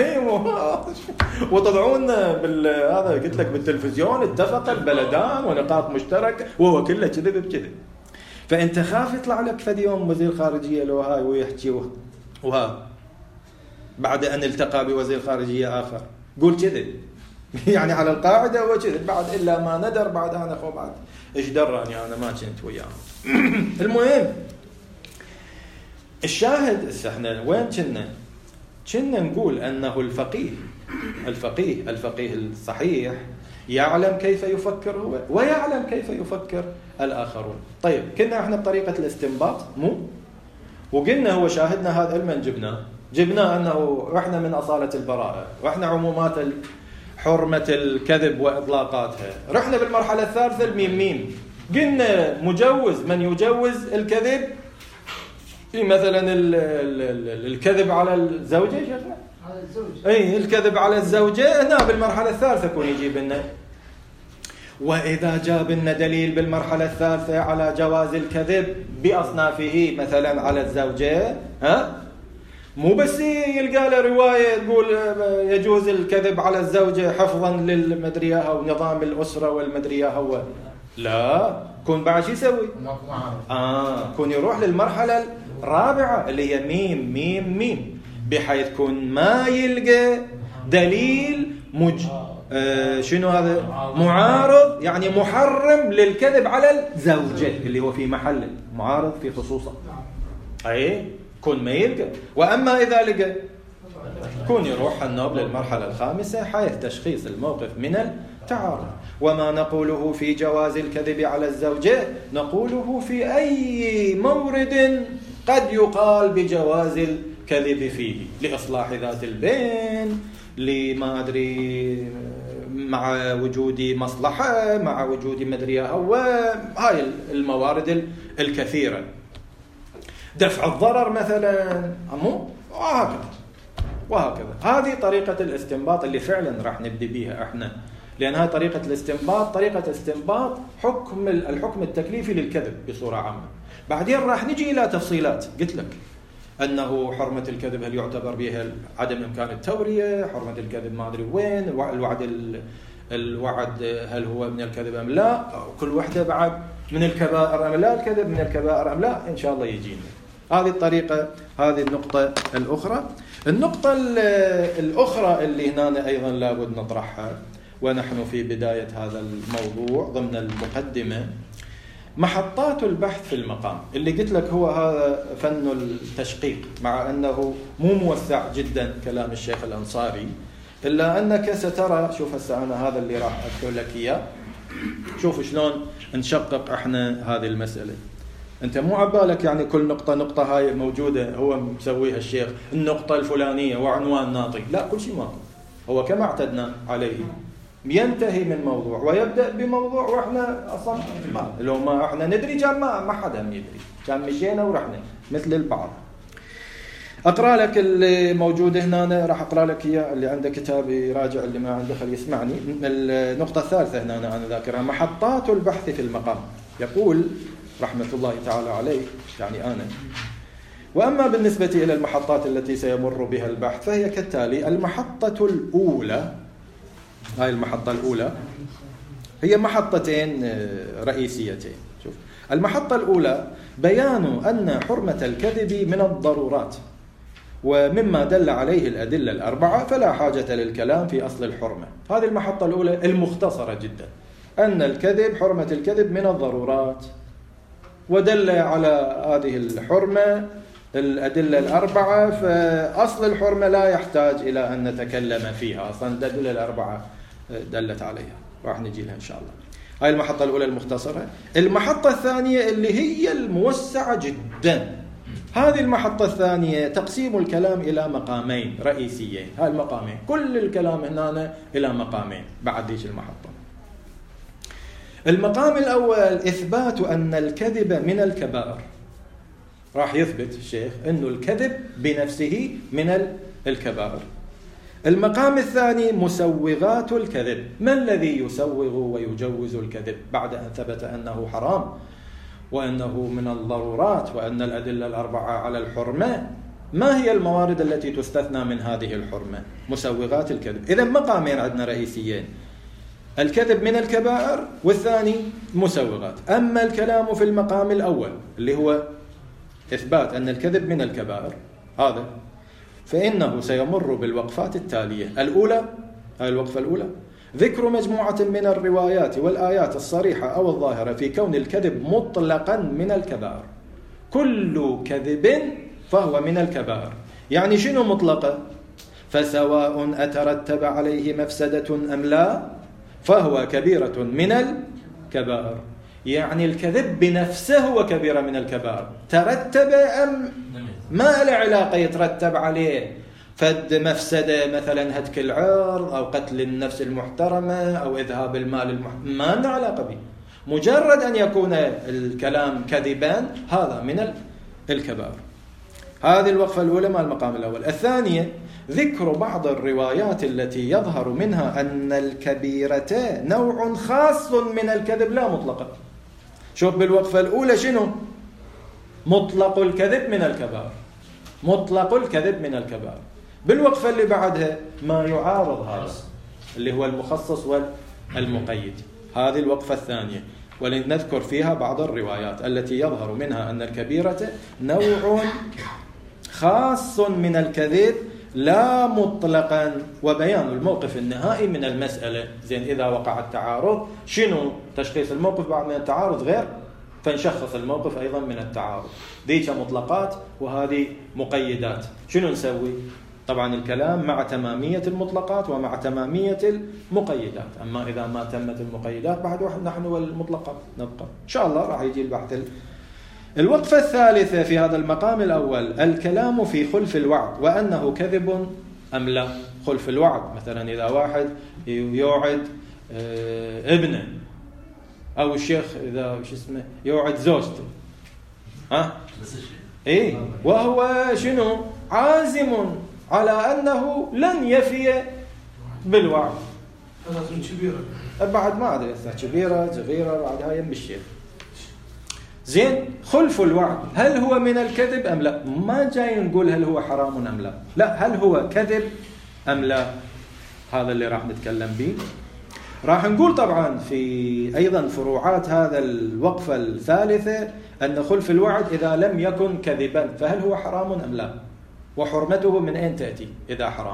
B: وطلعون هذا قلت لك بالتلفزيون اتفق البلدان ونقاط مشتركة وهو كله كذب بكذب. فأنت خاف يطلع لك فد يوم وزير خارجية لو هاي ويحكي وها بعد أن التقى بوزير خارجية آخر قول كذب يعني على القاعدة هو كذب بعد إلا ما ندر بعد أنا خو بعد إيش دراني أنا ما كنت وياهم. المهم الشاهد احنا وين كنا نقول أنه الفقيه الصحيح يعلم كيف يفكر هو ويعلم كيف يفكر الآخرون. طيب كنا احنا بطريقة الاستنباط مو، وقلنا هو شاهدنا هذا علما جبناه أنه رحنا من أصالة البراءة، رحنا عمومات حرمة الكذب وإطلاقاتها، رحنا بالمرحلة الثالثة الميم قلنا مجوز من يجوز الكذب في مثلا الكذب على الزوجة الكذب على الزوجة هنا بالمرحلة الثالثة كون يجيب لنا. وإذا جاب لنا دليل بالمرحلة الثالثة على جواز الكذب بأصنافه مثلا على الزوجة، مو بس يلقى له رواية تقول يجوز الكذب على الزوجة حفظا للمدرية أو نظام الأسرة والمدرية هو، لا، كون بعد شو يسوي؟ كون يروح للمرحلة الرابعة اللي هي ميم ميم ميم، بحيث كون ما يلقى دليل شنو هذا؟ معارض، يعني محرم للكذب على الزوجة اللي هو في محله معارض في خصوصه، أي كون ما يلقى. وأما إذا لقى كون يروح النوب للمرحلة الخامسة حيث تشخيص الموقف من التعارض. وما نقوله في جواز الكذب على الزوجة نقوله في أي مورد قد يقال بجواز الكذب فيه، لإصلاح ذات البين، لما أدري، مع وجود مصلحة، مع وجود مدري هاي الموارد الكثيرة، دفع الضرر مثلا، وهكذا. هذه طريقة الاستنباط اللي فعلا راح نبدي بيها احنا، لأن هاي طريقة الاستنباط طريقة استنباط الحكم التكليفي للكذب بصورة عامة. بعدين راح نجي إلى تفصيلات، قلت لك أنه حرمة الكذب هل يعتبر بها عدم إمكان التورية، حرمة الكذب ما أدري وين، الوعد هل هو من الكذب أم لا، كل وحدة بعد من الكبائر أم لا، الكذب من الكبائر أم لا، إن شاء الله يجينا. هذه الطريقة، هذه النقطة الأخرى. النقطة الأخرى اللي هنا أيضا لابد نطرحها ونحن في بداية هذا الموضوع ضمن المقدمة، محطات البحث في المقام، اللي قلت لك هو هذا فن التشقيق، مع أنه مو موسع جدا كلام الشيخ الأنصاري، إلا أنك سترى. شوف هسه أنا هذا اللي راح أذكر لك إياه، شوف شلون نشقق إحنا هذه المسألة. أنت مو عبالك يعني كل نقطة هاي موجودة هو مسويها الشيخ، النقطة الفلانية وعنوان ناطق، لا، كل شيء ماكو. هو كما اعتدنا عليه ينتهي من موضوع ويبدأ بموضوع، وإحنا أصلا لو ما إحنا ندري كان ما حدا يدري، كان مشينا ورحنا مثل البعض. أقرأ لك اللي موجود هنا، راح أقرأ لك إياه، اللي عنده كتاب يراجع، اللي ما عنده خلي يسمعني. النقطة الثالثة هنا أنا ذاكرها، محطات البحث في المقام. يقول رحمة الله تعالى عليه، يعني أنا: وأما بالنسبة إلى المحطات التي سيمر بها البحث فهي كالتالي. المحطة الأولى، هاي المحطة الأولى هي محطتين رئيسيتين. شوف، المحطة الأولى بيان أن حرمة الكذب من الضرورات ومما دل عليه الأدلة الأربعة، فلا حاجة للكلام في أصل الحرمة. هذه المحطة الأولى المختصرة جدا، أن الكذب، حرمة الكذب من الضرورات، ودل على هذه الحرمة الأدلة الأربعة، فأصل الحرمة لا يحتاج إلى أن نتكلم فيها، أصلا الأدلة الأربعة دلت عليها، راح نجي لها إن شاء الله. هاي المحطة الأولى المختصرة. المحطة الثانية اللي هي الموسعة جدا، هذه المحطة الثانية تقسيم الكلام إلى مقامين رئيسيين. هاي المقامين كل الكلام هنا إلى مقامين بعد هذه المحطة. المقام الأول إثبات أن الكذب من الكبائر، راح يثبت الشيخ أنه الكذب بنفسه من الكبائر. المقام الثاني مسوغات الكذب، ما الذي يسوغ ويجوز الكذب بعد أن ثبت أنه حرام وأنه من الضرورات وأن الأدلة الأربعة على الحرمة، ما هي الموارد التي تستثنى من هذه الحرمة؟ مسوغات الكذب. إذن مقامين عندنا رئيسيين، الكذب من الكبائر، والثاني مسوغات. أما الكلام في المقام الأول اللي هو إثبات أن الكذب من الكبائر، هذا فإنه سيمر بالوقفات التالية. الأولى، هذه الوقفة الأولى، ذكر مجموعة من الروايات والآيات الصريحة أو الظاهرة في كون الكذب مطلقا من الكبائر. كل كذب فهو من الكبائر. يعني شنو مطلقة؟ فسواء أترتب عليه مفسدة أم لا فهو كبيرة من الكبائر. يعني الكذب بنفسه هو كبيرة من الكبائر، ترتب أم ما له علاقة يترتب عليه فد مفسدة، مثلا هتك العرض أو قتل النفس المحترمة أو إذهاب المال ما له علاقة به، مجرد أن يكون الكلام كذبان هذا من الكبائر. هذه الوقفة الأولى مع المقام الأول. الثانية ذكر بعض الروايات التي يظهر منها أن الكبيرة نوع خاص من الكذب لا مطلقا. شوف بالوقفة الأولى شنو؟ مطلق الكذب من الكبائر، مطلق الكذب من الكبائر. بالوقفة اللي بعدها ما يعارض هذا اللي هو المخصص والمقيد. هذه الوقفة الثانية، ولنذكر فيها بعض الروايات التي يظهر منها أن الكبيرة نوع خاص من الكذب لا مطلقا، وبيان الموقف النهائي من المسألة. زين، إذا وقع التعارض شنو تشخيص الموقف بعد من التعارض؟ غير، فنشخص الموقف أيضا من التعارض. ديك مطلقات وهذه مقيدات. شنو نسوي؟ طبعا الكلام مع تمامية المطلقات ومع تمامية المقيدات. أما إذا ما تمت المقيدات بعد نحن والمطلقات نبقى إن شاء الله. راح يجي البحث. الوقفة الثالثة في هذا المقام الأول الكلام في خلف الوعد وأنه كذب أم لا. خلف الوعد مثلا إذا واحد يوعد ابنه، أو الشيخ إذا يوعد زوجته، إيه، وهو شنو؟ عازم على أنه لن يفي بالوعد.
A: هذا كبيرة
B: بعد ما أدري كبيرة صغيرة بعدها يم الشيخ. زين، خلف الوعد هل هو من الكذب أم لا؟ ما جاي نقول هل هو حرام أم لا، لا، هل هو كذب أم لا؟ هذا اللي راح نتكلم به. راح نقول طبعا في أيضا فروعات هذا الوقفة الثالثة أن خلف الوعد إذا لم يكن كذبا فهل هو حرام أم لا، وحرمته من أين تأتي إذا حرام.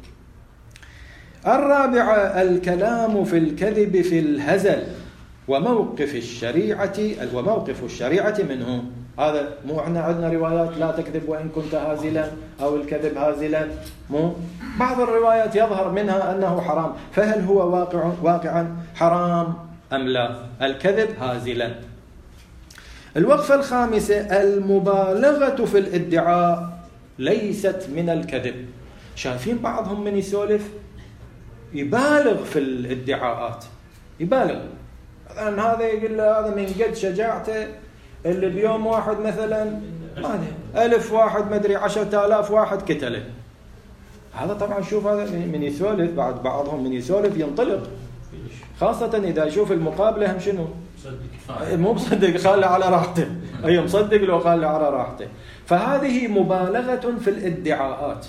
B: الرابعة الكلام في الكذب في الهزل وموقف الشريعة منه. هذا مو احنا عندنا روايات لا تكذب وإن كنت هازلا، أو الكذب هازلا، مو بعض الروايات يظهر منها أنه حرام، فهل هو واقعا حرام أم لا؟ الكذب هازلا. الوقفة الخامسة المبالغة في الادعاء ليست من الكذب. شايفين بعضهم من يسولف يبالغ في الادعاءات، يبالغ. مثلا هذا يقول له هذا من قد شجاعته اللي بيوم واحد مثلا 1000 واحد مدري 10,000 واحد قتله. هذا طبعا شوف هذا من يسولف، بعد بعضهم من يسولف ينطلق، خاصة إذا يشوف المقابلة هم شنو؟ مو مصدق، خاله على راحته. أي مصدق لو خاله على راحته. فهذه مبالغة في الادعاءات،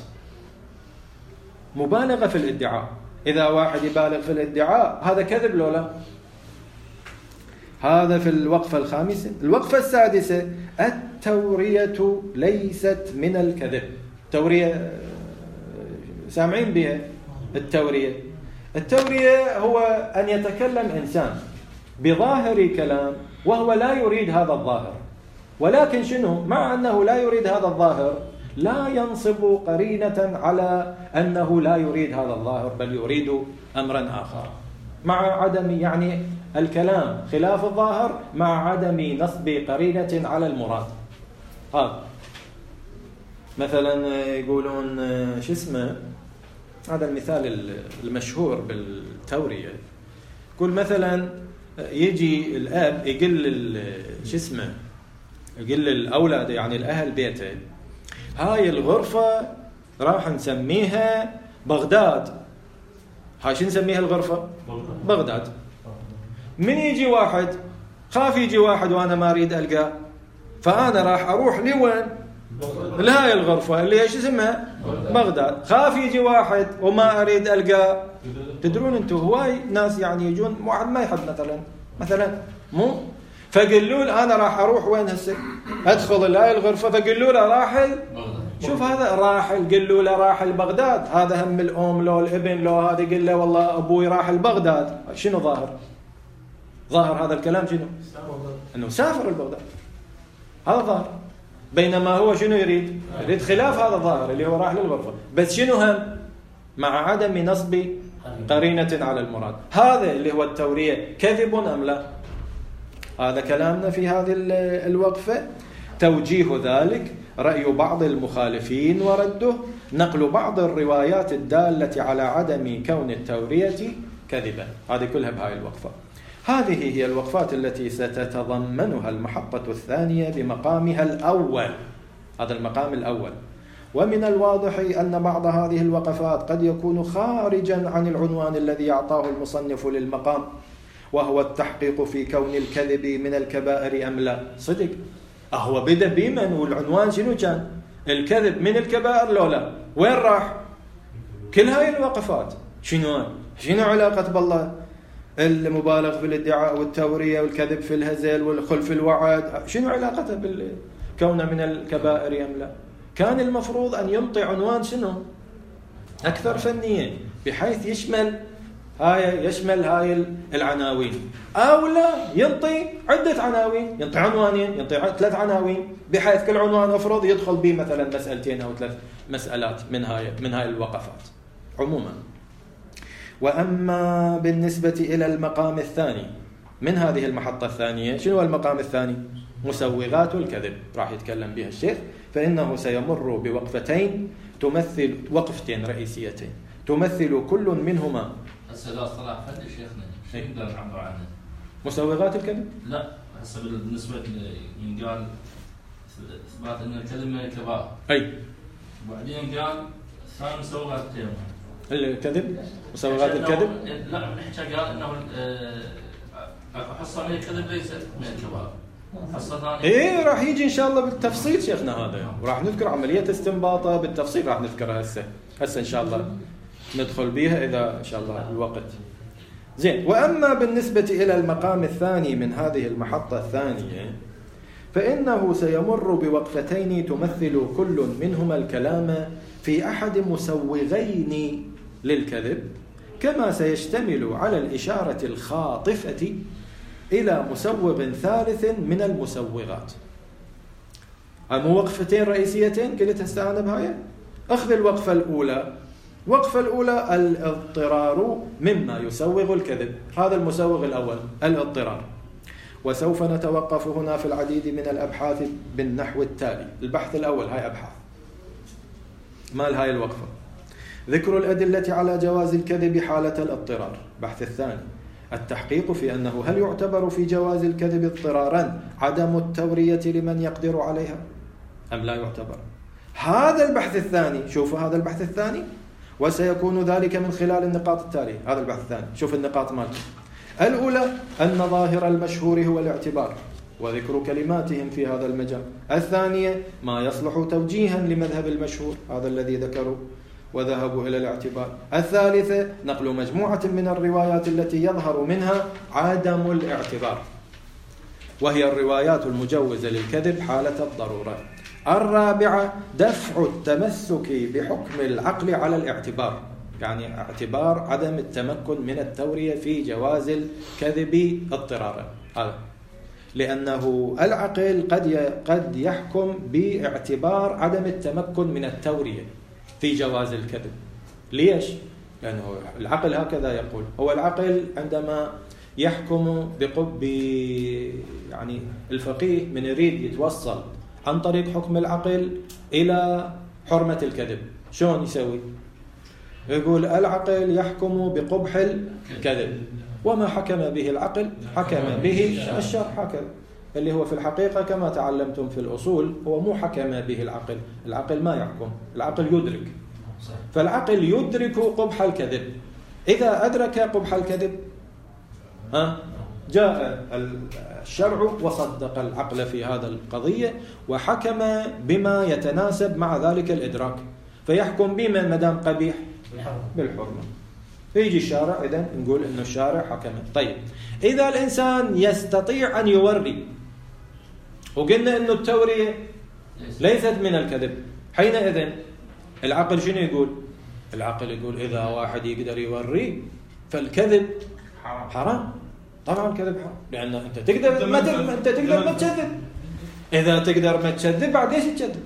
B: مبالغة في الادعاء. إذا واحد يبالغ في الادعاء هذا كذب لو لا؟ هذا في الوقفة الخامسة. الوقفة السادسة التورية ليست من الكذب. تورية سامعين بها؟ التورية هو أن يتكلم إنسان بظاهر كلام وهو لا يريد هذا الظاهر، ولكن شنو؟ مع أنه لا يريد هذا الظاهر لا ينصب قرينة على أنه لا يريد هذا الظاهر بل يريد أمرا آخر، مع عدم يعني الكلام خلاف الظاهر مع عدم نصب قرينة على المراد. هذا مثلا يقولون شو اسمه، هذا المثال المشهور بالتورية. يقول مثلا يجي الأب يقول شو اسمه، يقول للأولاد يعني الأهل بيته هاي الغرفة راح نسميها بغداد. هاي شو نسميها الغرفة؟ بغداد. من يجي واحد خاف يجي واحد وأنا ما أريد ألقاه، فأنا راح أروح لوين؟ لهاي الغرفة اللي ايش اسمها؟ بغداد. خاف يجي واحد وما أريد ألقاه. تدرون أنتم هواي ناس يعني يجون واحد ما يحب مثلا مو، فقلوا له أنا راح أروح وين هسه؟ أدخل لهاي الغرفة، فقلوا له راحل. شوف هذا راحل، قلوا له راحل بغداد. هذا هم الأم لو الابن لو هذا قل له والله أبوي راحل بغداد. شنو ظاهر هذا الكلام شنو؟ أنه سافر البغداد، هذا ظاهر. بينما هو شنو يريد خلاف هذا الظاهر اللي هو راح للغرفة، بس شنو هم؟ مع عدم نصب قرينة على المراد. هذا اللي هو التورية. كذب أم لا؟ هذا كلامنا في هذه الوقفة. توجيه ذلك رأي بعض المخالفين ورده، نقل بعض الروايات الدالة على عدم كون التورية كذبا. هذه كلها بهاي الوقفة. هذه هي الوقفات التي ستتضمنها المحطة الثانية بمقامها الأول. هذا المقام الأول. ومن الواضح أن بعض هذه الوقفات قد يكون خارجا عن العنوان الذي أعطاه المصنف للمقام، وهو التحقيق في كون الكذب من الكبائر أم لا. صدق هو بدأ بمن، والعنوان شنو كان؟ الكذب من الكبائر لو لا. وين راح كل هاي الوقفات؟ شنو علاقة بالله؟ المبالغ في الادعاء والتورية والكذب في الهزل والخلف الوعد، شنو علاقته بالكون من الكبائر أم لا؟ كان المفروض أن ينطي عنوان شنو أكثر فنية، بحيث يشمل هاي العناوين، أو لا ينطي عدة عناوين، ينطي عنوانين، ينطي 3 عناوين، بحيث كل عنوان أفرض يدخل به مثلا 2 أو 3 مسألات من هاي الوقفات عموما. وأما بالنسبة إلى المقام الثاني من هذه المحطة الثانية، شنو المقام الثاني؟ مسوغات الكذب، راح يتكلم بها الشيخ. فإنه سيمر بوقفتين تمثل وقفتين رئيسيتين تمثل كل منهما
D: هسه صلاح فد شيخنا شو نقدر نعبر عنه؟
B: مسوغات الكذب؟
D: لا هسه بالنسبة من قال إثبات أن الكذب من الكبائر،
B: أي
D: وبعدين قال ثاني مسوغات
B: الكذب، مسوغات الكذب.
D: لا نحكي قال انه حصه من الكذب ليست من الكبائر، حصه ثانيه
B: راح يجي ان شاء الله بالتفصيل شيخنا هذا، وراح نذكر عمليه استنباطه بالتفصيل، راح نذكرها هسه ان شاء الله ندخل بيها اذا ان شاء الله الوقت. زين. واما بالنسبه الى المقام الثاني من هذه المحطه الثانيه، فانه سيمر بوقفتين تمثل كل منهما الكلام في احد مسوغين للكذب، كما سيشتمل على الإشارة الخاطفة إلى مسوغ ثالث من المسوغات. مو وقفتين رئيسيتين قلت هسه أنا بهاي. أخذ الوقفة الأولى. الوقفة الأولى الاضطرار مما يسوغ الكذب، هذا المسوغ الأول الاضطرار. وسوف نتوقف هنا في العديد من الأبحاث بالنحو التالي. البحث الأول هاي أبحاث مال هاي الوقفة: ذكر الأدلة على جواز الكذب حالة الاضطرار. البحث الثاني: التحقيق في أنه هل يعتبر في جواز الكذب اضطرارا عدم التورية لمن يقدر عليها أم لا يعتبر. هذا البحث الثاني. شوفوا هذا البحث الثاني، وسيكون ذلك من خلال النقاط التالية. هذا البحث الثاني، شوف النقاط مالته. الأولى: أن ظاهر المشهور هو الاعتبار وذكر كلماتهم في هذا المجال. الثانية: ما يصلح توجيها لمذهب المشهور، هذا الذي ذكروا وذهبوا إلى الاعتبار. الثالثة: نقل مجموعة من الروايات التي يظهر منها عدم الاعتبار، وهي الروايات المجوزة للكذب حالة الضرورة. الرابعة: دفع التمسك بحكم العقل على الاعتبار، يعني اعتبار عدم التمكن من التورية في جواز الكذب اضطرارا، هذا لأنه العقل قد يحكم باعتبار عدم التمكن من التورية في جواز الكذب. ليش؟ لأنه العقل هكذا يقول. هو العقل عندما يحكم يعني الفقيه من يريد يتوصل عن طريق حكم العقل إلى حرمة الكذب، شلون يسوي؟ يقول العقل يحكم بقبح الكذب، وما حكم به العقل حكم به الشرع، هكذا. اللي هو في الحقيقة كما تعلمتم في الأصول هو مو حكم به العقل، العقل ما يحكم، العقل يدرك. فالعقل يدرك قبح الكذب. إذا أدرك قبح الكذب جاء الشرع وصدق العقل في هذا القضية وحكم بما يتناسب مع ذلك الإدراك، فيحكم بما مدام قبيح بالحرمة. فيجي الشارع، إذن نقول إنه الشارع حكم. طيب إذا الإنسان يستطيع أن يوري، وقلنا إنه التورية ليست من الكذب، حينئذ العقل شنو يقول؟ العقل يقول إذا واحد يقدر يوري فالكذب حرام. طبعا الكذب حرام، لأن أنت تقدر ما تكذب. إذا تقدر ما تكذب بعد ليش تكذب؟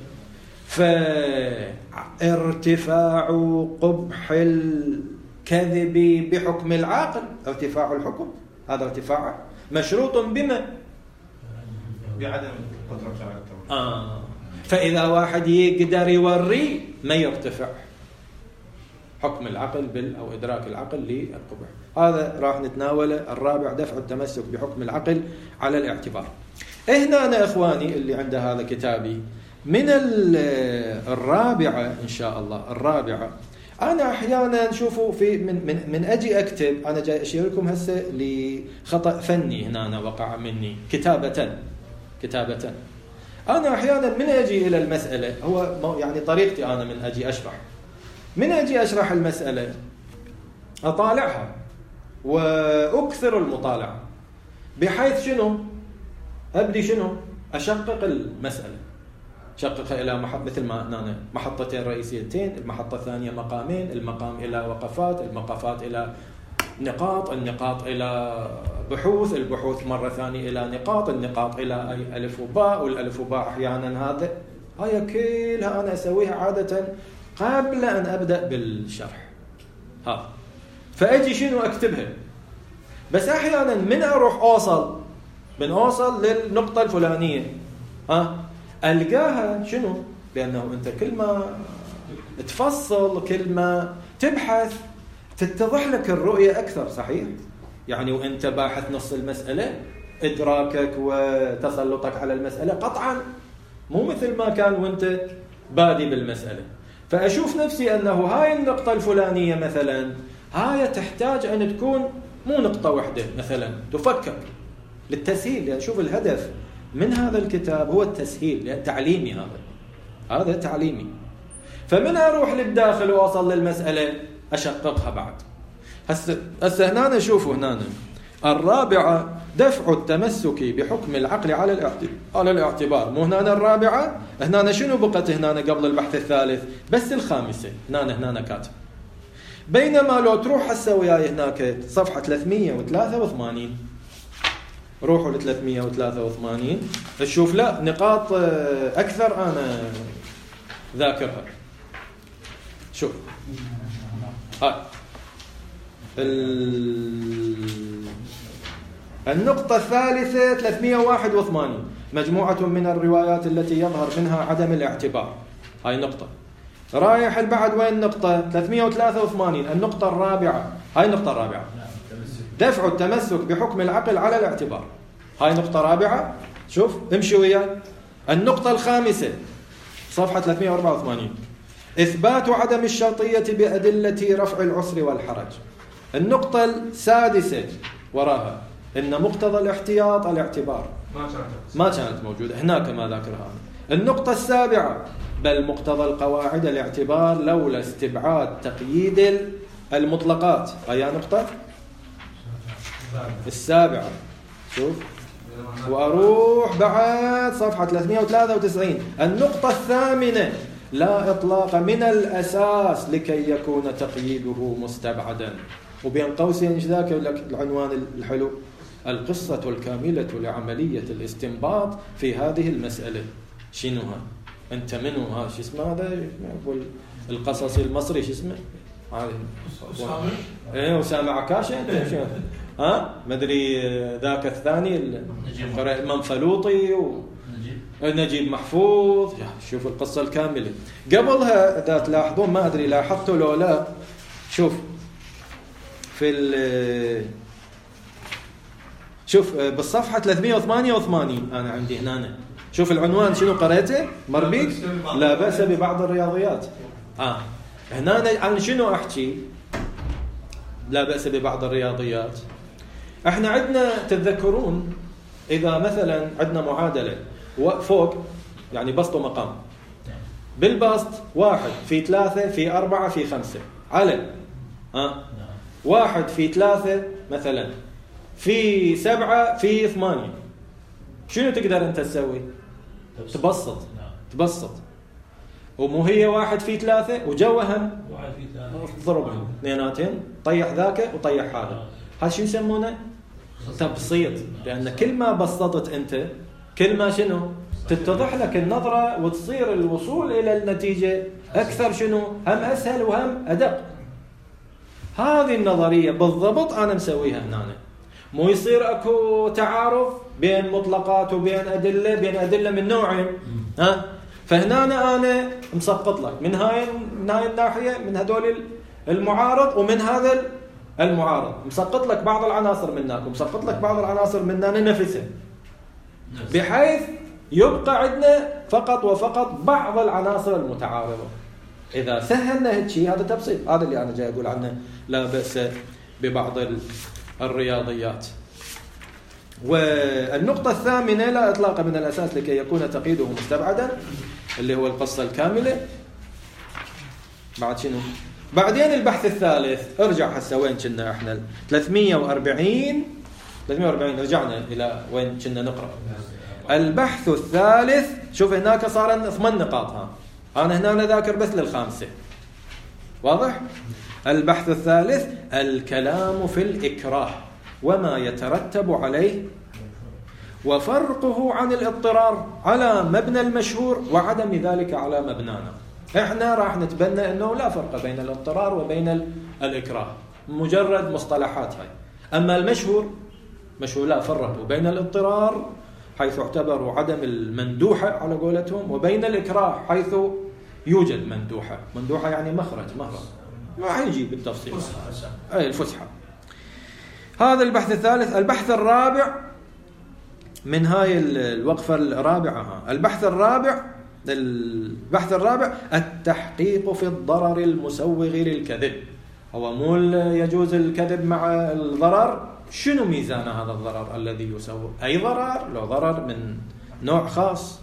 B: فارتفاع قبح الكذب بحكم العاقل، ارتفاع الحكم هذا ارتفاع مشروط بما؟
A: بعدم قدرة على التورية.
B: فإذا واحد يقدر يوري ما يرتفع حكم العقل أو إدراك العقل للقبح. هذا راح نتناوله. الرابع: دفع التمسك بحكم العقل على الاعتبار. هنا أنا إخواني اللي عنده هذا كتابي من الرابعة إن شاء الله. الرابعة أنا أحيانا شوفوا في من أجي أكتب، أنا جاي أشير لكم هسه لخطأ فني هنا أنا وقع مني كتابة. أنا أحيانا من أجي إلى المسألة، هو يعني طريقتي أنا من أجي أشرح المسألة أطالعها وأكثر المطالعة، بحيث شنو أبدي شنو أشقق المسألة، شققها إلى مثل ما أنا محطتين رئيسيتين، المحطة الثانية مقامين، المقام إلى وقفات، الوقفات إلى نقاط، النقاط إلى بحوث، البحوث مرة ثانية إلى نقاط، النقاط إلى ألف وباء، والألف وباء أحيانا هاي كلها أنا أسويها عادة قبل أن أبدأ بالشرح. فأجي شنو أكتبها، بس أحيانا من أروح أوصل للنقطة الفلانية ألقاها شنو، لأنه أنت كل ما تفصل كل ما تبحث تتضح لك الرؤية أكثر، صحيح؟ يعني وأنت باحث نص المسألة إدراكك وتسلطك على المسألة قطعا مو مثل ما كان وأنت بادي بالمسألة. فأشوف نفسي أنه هاي النقطة الفلانية مثلا هاي تحتاج أن تكون مو نقطة واحدة مثلا، تفكك للتسهيل. يعني شوف الهدف من هذا الكتاب هو التسهيل، يعني تعليمي، هذا تعليمي. فمن أروح للداخل وأوصل للمسألة أشققها بعد. هسه هنا نشوفوا هنا الرابعة دفع التمسك بحكم العقل على الاعتبار. مو هنا الرابعة، هنا شنو بقت هنا قبل البحث الثالث؟ بس الخامسة هنا كاتب. بينما لو تروح هسه وياي هناك صفحة 383، روحوا ل 383 تشوف لا نقاط أكثر أنا ذاكرها. شوف النقطة الثالثة 381 مجموعة من الروايات التي يظهر منها عدم الاعتبار. هاي نقطة. رايح البعد وين نقطة 383 النقطة الرابعة. هاي النقطة الرابعة دفع التمسك بحكم العقل على الاعتبار. هاي نقطة رابعة. شوف امشي ويا النقطة الخامسة صفحة 384 إثبات عدم الشرطية بأدلة رفع العسر والحرج. النقطة السادسة وراها إن مقتضى الاحتياط الاعتبار ما كانت موجودة هناك، ما ذاكرها. النقطة السابعة بل مقتضى القواعد الاعتبار لولا استبعاد تقييد المطلقات. هي نقطة السابعة. شوف وأروح بعد صفحة 393 النقطة الثامنة لا إطلاق من الأساس لكي يكون تقييده مستبعدا. وبين قوسين ايش ذاك العنوان الحلو؟ القصة الكاملة لعملية الاستنباط في هذه المسألة. شنوها؟ أنت منو؟ شو اسمه هذا؟ القصص المصري شو اسمه؟ أسامة عكاشة. أنت شو مدري ذاك الثاني المنفلوطي ونجيب محفوظ. شوف القصة الكاملة. قبلها إذا تلاحظون ما أدري لاحظتوا لو لا، شوف شوف بالصفحة 388 أنا عندي هنا. شوف العنوان شنو قرأته؟ مربيك لا بأس ببعض الرياضيات. هنا عن شنو أحكي؟ لا بأس ببعض الرياضيات. احنا عندنا تتذكرون إذا مثلا عندنا معادلة فوق يعني بسط ومقام، بالبسط 1 في 3 في 4 في 5 على 1 في 3 مثلا في 7 في 8. شنو تقدر أنت تسوي؟ تبسط. ومو هي 1 في 3 وجوهم 1 في 3 ضربهم اثنيناتين، طيح ذاك وطيح هذا. هذا شو يسمونه؟ تبسيط. لأن كل ما بسطت أنت كل ما شنو تتضح لك النظرة وتصير الوصول إلى النتيجة أكثر شنو هم أسهل وهم أدق. هذه النظرية بالضبط أنا مسويها هنا. مو يصير أكو تعارض بين مطلقات وبين أدلة من نوعين. فهنا أنا مسقط لك من هاي الناحية من هدول المعارض ومن هذا المعارض، مسقط لك بعض العناصر منك ومسقط لك بعض العناصر مننا نفسها، بحيث يبقى عندنا فقط وفقط بعض العناصر المتعارضة. إذا سهلنا هالشيء هذا تبسيط، هذا اللي أنا جاي أقول عنه لا بأس ببعض الرياضيات. والنقطة الثامنة لا إطلاق من الأساس لكي يكون تقييده مستبعدا، اللي هو القصة الكاملة. بعد شنو؟ بعدين البحث الثالث، ارجع هسه وين كنا احنا 340 رجعنا إلى وين كنا نقرأ. البحث الثالث، شوف هناك صار 8 نقاط. أنا هنا ذاكر بس للخامسة، واضح؟ البحث الثالث الكلام في الإكراه وما يترتب عليه وفرقه عن الاضطرار على مبنى المشهور وعدم ذلك على مبنانا. احنا راح نتبنى انه لا فرق بين الاضطرار وبين الإكراه، مجرد مصطلحات هاي. اما المشهور لا فرقوا بين الاضطرار حيث اعتبروا عدم المندوحة على قولتهم، وبين الإكراه حيث يوجد مندوحة يعني مخرج راح يجي بالتفصيل أي الفسحة. هذا البحث الثالث. البحث الرابع من هاي الوقفة الرابعة، البحث الرابع التحقيق في الضرر المسوغ للكذب. هو مو يجوز الكذب مع الضرر، شنو ميزان هذا الضرر الذي يسوغ؟ أي ضرر؟ لو ضرر من نوع خاص.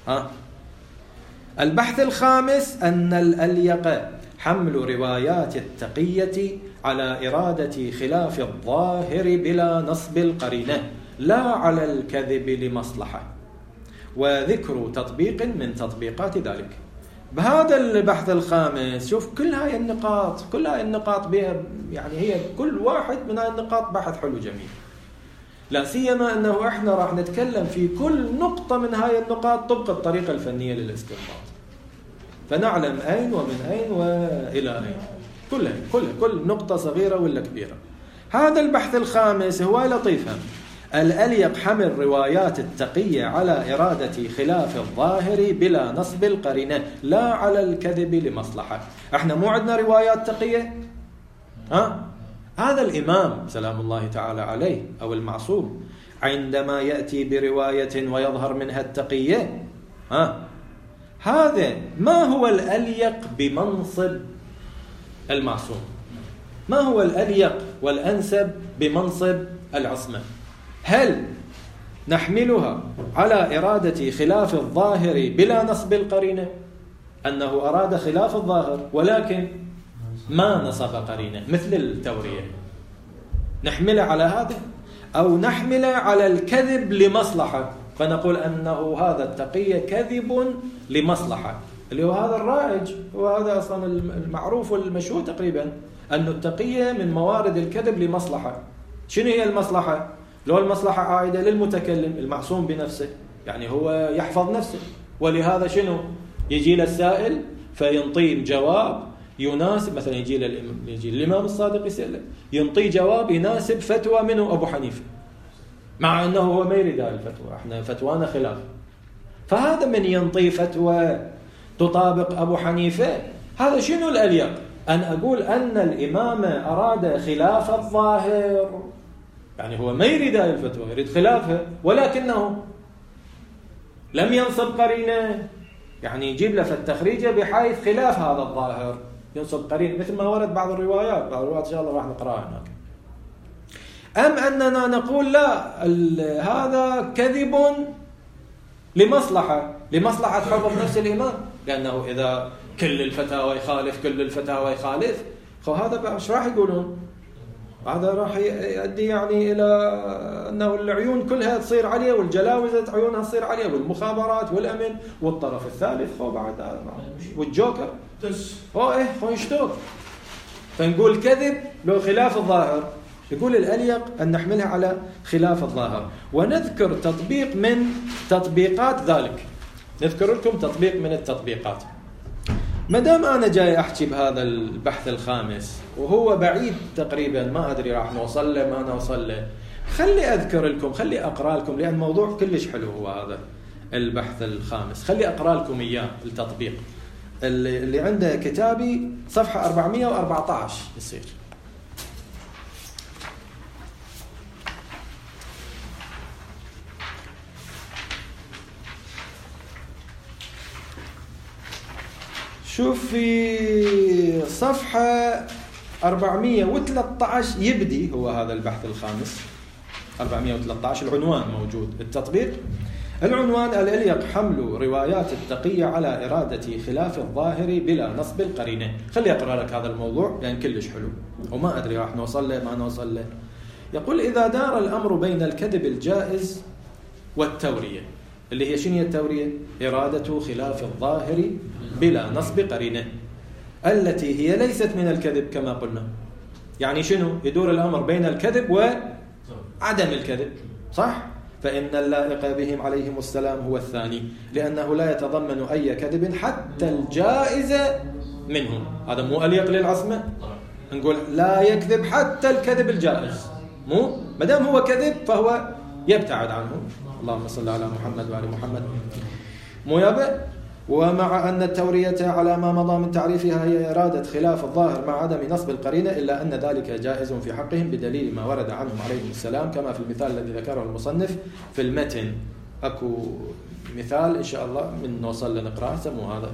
B: البحث الخامس أن الأليق حمل روايات التقية على إرادة خلاف الظاهر بلا نصب القرينة لا على الكذب لمصلحة، وذكر تطبيق من تطبيقات ذلك. بهذا البحث الخامس شوف كل هاي النقاط بها، يعني هي كل واحد من هاي النقاط بحث حلو جميل، لا سيما أنه إحنا راح نتكلم في كل نقطة من هاي النقاط طبق الطريقة الفنية للاستنباط، فنعلم أين ومن أين وإلى أين، كل نقطة صغيرة ولا كبيرة. هذا البحث الخامس هو لطيف هم. الأليق حمل روايات التقية على إرادة خلاف الظاهر بلا نصب القرينة لا على الكذب لمصلحة. احنا مو عندنا روايات تقية؟ هذا الإمام سلام الله تعالى عليه أو المعصوم عندما يأتي برواية ويظهر منها التقية، هذا ما هو الأليق بمنصب المعصوم؟ ما هو الأليق والأنسب بمنصب العصمة؟ هل نحملها على إرادة خلاف الظاهر بلا نصب القرينة، أنه أراد خلاف الظاهر ولكن ما نصب قرينة مثل التورية، نحملها على هذا؟ أو نحملها على الكذب لمصلحة، فنقول أنه هذا التقية كذب لمصلحة، اللي هو هذا الرائج، وهذا أصلا المعروف والمشهور تقريبا، أن التقية من موارد الكذب لمصلحة. شنو هي المصلحة؟ لو المصلحة عائدة للمتكلم المعصوم بنفسه، يعني هو يحفظ نفسه، ولهذا شنو؟ يجي للسائل فينطيه جواب يناسب، مثلا يجي الإمام الصادق يسأله ينطيه جواب يناسب فتوى منه أبو حنيفة، مع أنه هو ما يريد هذه الفتوى، احنا فتوانا خلاف. فهذا من ينطي فتوى تطابق أبو حنيفة، هذا شنو الأليق؟ أن أقول أن الإمام أراد خلاف الظاهر، يعني هو ما يريد هذه الفتوى، يريد خلافها، ولكنه لم ينصب قرينة، يعني يجيب له التخريجة بحيث خلاف هذا الظاهر ينصب قرينة، مثل ما ورد بعض الروايات إن شاء الله راح نقرأها هناك. أم أننا نقول لا، هذا كذب لمصلحة حفظ نفس الإمام، لأنه إذا كل الفتاوى يخالف هذا ايش راح يقولون؟ هذا راح يؤدي يعني إلى أنه العيون كلها تصير عليه، والجلاوزة عيونها تصير عليه، والمخابرات والأمن والطرف الثالث بعد والجوكر يشتوك. فنقول كذب لو خلاف الظاهر، يقول الأليق أن نحملها على خلاف الظاهر، ونذكر تطبيق من تطبيقات ذلك، نذكر لكم تطبيق من التطبيقات. مدام أنا جاي أحكي بهذا البحث الخامس وهو بعيد تقريبا، ما أدري راح نوصل له ما نوصل له، خلي أذكر لكم، خلي أقرأ لكم، لأن موضوع كلش حلو هو هذا البحث الخامس. خلي أقرأ لكم إياه التطبيق اللي عنده كتابي صفحة 414 يصير. شوف في صفحة 413 يبدي هو هذا البحث الخامس. 413 العنوان موجود. التطبيق العنوان: الأليق حمل روايات التقية على إرادة خلاف الظاهر بلا نصب القرينة. خلي أقرأ لك هذا الموضوع لأن كلش حلو وما أدري راح نوصل له ما نوصل له. يقول: إذا دار الأمر بين الكذب الجائز والتورية، اللي هي شنو هي التورية؟ إرادة خلاف الظاهر بلا نصب قرينة، التي هي ليست من الكذب كما قلنا. يعني شنو؟ يدور الأمر بين الكذب وعدم الكذب، صح؟ فإن اللائق بهم عليهم السلام هو الثاني، لأنه لا يتضمن أي كذب حتى الجائز منهم. هذا مو أليق للعصمة، نقول لا يكذب حتى الكذب الجائز، مو مدام هو كذب فهو يبتعد عنه. اللهم صل على محمد وعلى محمد. مو يابا. ومع أن التورية على ما مضى من تعريفها هي إرادة خلاف الظاهر مع عدم نصب القرينة، إلا أن ذلك جائز في حقهم بدليل ما ورد عنهم عليهم السلام، كما في المثال الذي ذكره المصنف في المتن. أكو مثال إن شاء الله من نوصل لنقرأه سمو هذا.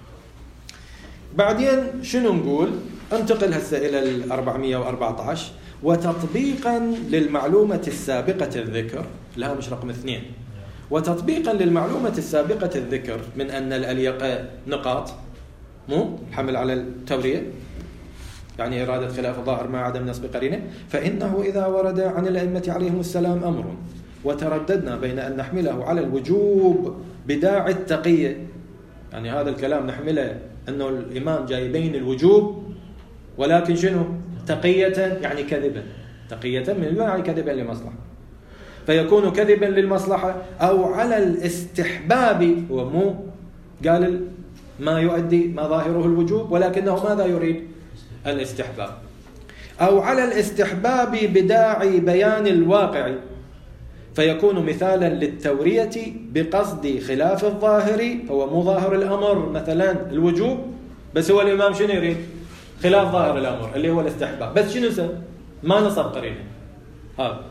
B: بعدين شنو نقول؟ انتقل هسه إلى 414. وتطبيقا للمعلومة السابقة الذكر، لها مش رقم 2، وتطبيقا للمعلومة السابقة الذكر من أن الأليق نقاط، مو حمل على التورية يعني إرادة خلاف الظاهر مع عدم نصب قرينة، فإنه إذا ورد عن الأئمة عليهم السلام أمر وترددنا بين أن نحمله على الوجوب بداعي التقية، يعني هذا الكلام نحمله أنه الإمام جاي بين الوجوب ولكن شنو؟ تقية يعني كذبا، تقية من يعني كذبا لمصلحة، فيكون كذبا للمصلحة، أو على الاستحباب، ومو قال ما يؤدي ما ظاهره الوجوب ولكنه ماذا يريد؟ الاستحباب، أو على الاستحباب بداعي بيان الواقع، فيكون مثالا للتورية بقصد خلاف الظاهر، هو مو ظاهر الأمر مثلا الوجوب، بس هو الإمام شنو يريد؟ خلاف ظاهر الأمر اللي هو الاستحباب، بس شنو سن؟ ما نصب قرينه. هذا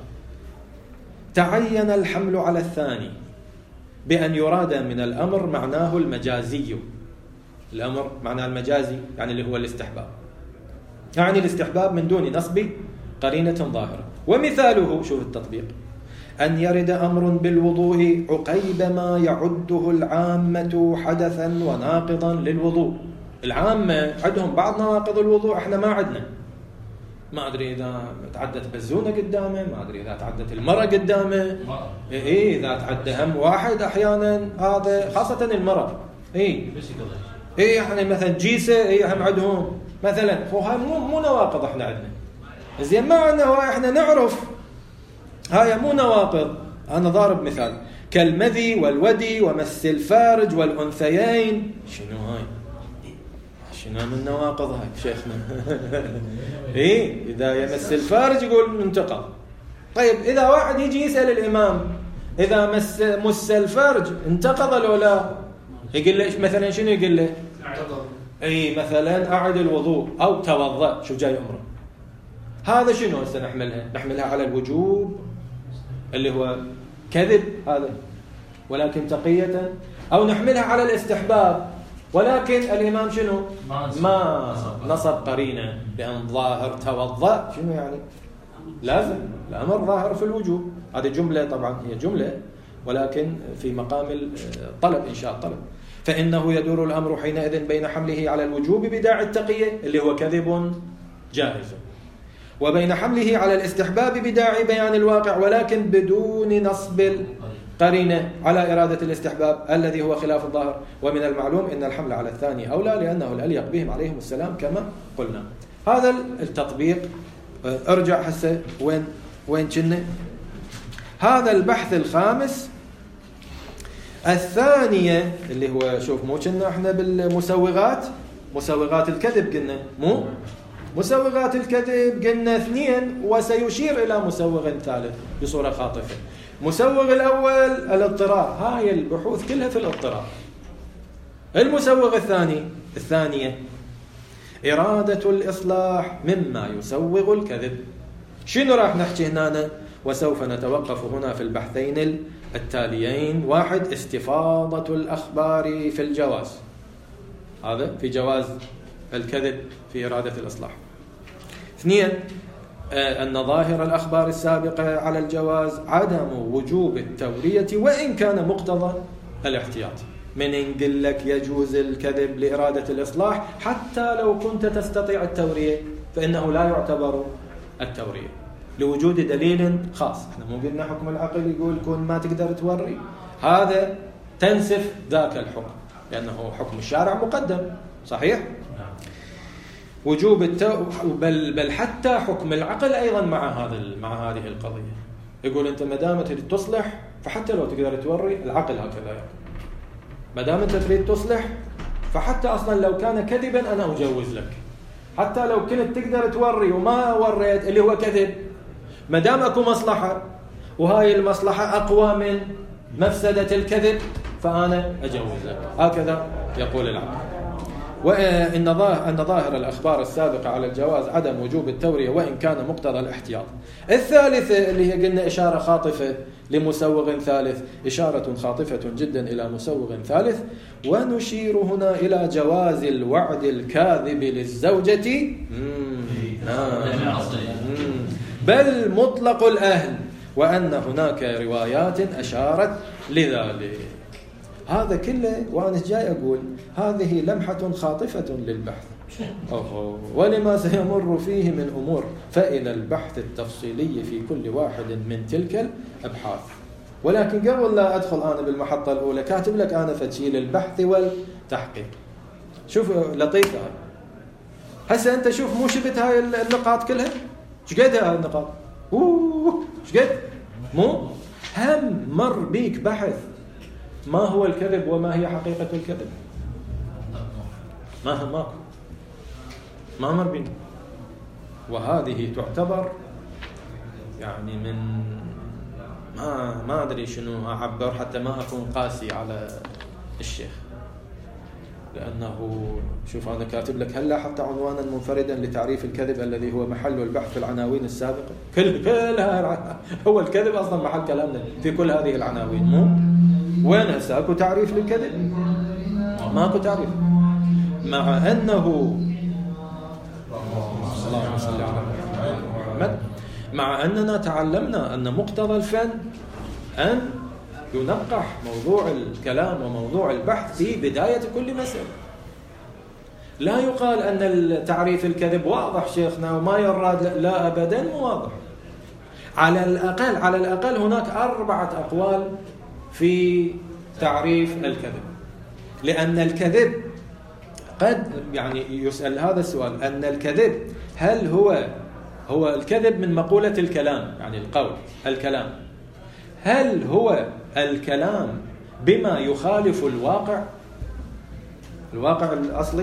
B: تعين الحمل على الثاني بأن يراد من الأمر معناه المجازي. الأمر معناه المجازي يعني اللي هو الاستحباب، يعني الاستحباب من دون نصب قرينة ظاهرة. ومثاله شوف التطبيق: أن يرد أمر بالوضوء عقيب ما يعده العامة حدثا وناقضا للوضوء. العامة عندهم بعض نواقض الوضوء احنا ما عندنا، ما أدري إذا تعدت بزونة قدامه، ما أدري إذا تعدت المرأة قدامه، إيه إذا تعدى هم واحد أحيانا، هذا خاصة المرأة، إيه يعني مثلا جيسة، إيه هم عندهم مثلا، هو مو نواقض إحنا عندنا، زين ما عندنا إحنا نعرف هاي مو نواقض. أنا ضارب مثال كالمذي والودي ومس الفارج والأنثيين. شنو هاي؟ شنو من نواقض هاي شيخنا؟ إيه إذا يمس الفارج يقول منتقض. طيب إذا واحد يجي يسأل الإمام إذا مس الفارج انتقض لو لا، يقول له مثلا شنو يقول له؟ إيه مثلا أعد الوضوء أو توضأ. شو جاي أمره؟ هذا شنو سنحملها؟ نحملها على الوجوب اللي هو كذب هذا ولكن تقية، أو نحملها على الاستحباب ولكن الإمام شنو؟ ما نصب قرينة بأن ظاهر توضأ. شنو يعني؟ لازم الأمر ظاهر في الوجوب. هذه جملة طبعا هي جملة ولكن في مقام الطلب، إنشاء الطلب. فإنه يدور الأمر حينئذ بين حمله على الوجوب بداعي التقية اللي هو كذب جائز، وبين حمله على الاستحباب بداعي بيان الواقع ولكن بدون نصب قرينة على إرادة الاستحباب الذي هو خلاف الظاهر. ومن المعلوم أن الحمل على الثاني أولى لأنه الأليق بهم عليهم السلام كما قلنا. هذا التطبيق. ارجع هسه وين كنا؟ هذا البحث الخامس الثانية اللي هو شوف مو كنا احنا بالمسوغات، مسوغات الكذب قلنا، مو مسوغات الكذب قلنا 2 وسيشير إلى مسوغ ثالث بصورة خاطفة. مسوغ الأول الاضطرار، هاي البحوث كلها في الاضطرار. المسوغ الثانية إرادة الإصلاح مما يسوغ الكذب. شنو راح نحكي هنا؟ وسوف نتوقف هنا في البحثين التاليين. 1 استفاضة الأخبار في الجواز، هذا في جواز الكذب في إرادة الإصلاح. 2 أن ظاهر الأخبار السابقة على الجواز عدم وجوب التورية وإن كان مقتضى الاحتياط. من يقول لك يجوز الكذب لإرادة الإصلاح حتى لو كنت تستطيع التورية فإنه لا يعتبر التورية لوجود دليل خاص. احنا مو قلنا حكم العقل يقول كون ما تقدر توري، هذا تنسف ذاك الحكم لأنه حكم الشارع مقدم. صحيح؟ وجوب بل حتى حكم العقل أيضا مع هذه القضية. يقول أنت ما دام تريد تصلح فحتى لو تقدر توري، العقل هكذا يقول ما دام أنت تريد تصلح فحتى أصلا لو كان كذبا أنا أجوز لك، حتى لو كنت تقدر توري وما وريت اللي هو كذب، ما دام أكو مصلحة وهاي المصلحة أقوى من مفسدة الكذب فأنا أجوز لك. هكذا يقول العقل. وإن ظاهر الأخبار السابقة على الجواز عدم وجوب التورية وإن كان مقتضى الاحتياط. الثالثة اللي هي قلنا إشارة خاطفة لمسوغ ثالث، إشارة خاطفة جدا إلى مسوغ ثالث. ونشير هنا إلى جواز الوعد الكاذب للزوجة بل مطلق الأهل، وأن هناك روايات أشارت لذلك. هذا كله وأنا جاي أقول هذه لمحة خاطفة للبحث ولما سيمر فيه من أمور، فإلى البحث التفصيلي في كل واحد من تلك الأبحاث. ولكن قبل لا أدخل أنا بالمحطة الأولى كاتب لك أنا فتشيل البحث والتحقيق. شوف لطيفة هسه أنت شوف مو شفت هاي النقاط كلها شقد هاي النقاط شقد مو هم مر بيك بحث ما هو الكذب وما هي حقيقة الكذب؟ ما مر بينا. وهذه تعتبر يعني من ما أدري شنو أعبر حتى ما أكون قاسي على الشيخ، لأنه شوف أنا كاتب لك هلا حتى عنوانا منفردا لتعريف الكذب الذي هو محل البحث في العناوين السابقة. كلها هو الكذب أصلا محل كلامنا في كل هذه العناوين. مو وين هسه أكو تعريف للكذب؟ ما أكو تعريف، مع أنه اللهم صل على محمد، مع أننا تعلمنا أن مقتضى الفن أن ينقح موضوع الكلام وموضوع البحث في بداية كل مسألة. لا يقال أن التعريف الكذب واضح شيخنا وما يراد، لا أبدا مو واضح. على الأقل هناك 4 أقوال في تعريف الكذب، لأن الكذب قد يعني يسأل هذا السؤال، أن الكذب هل هو الكذب من مقولة الكلام يعني القول الكلام، هل هو الكلام بما يخالف الواقع الأصلي،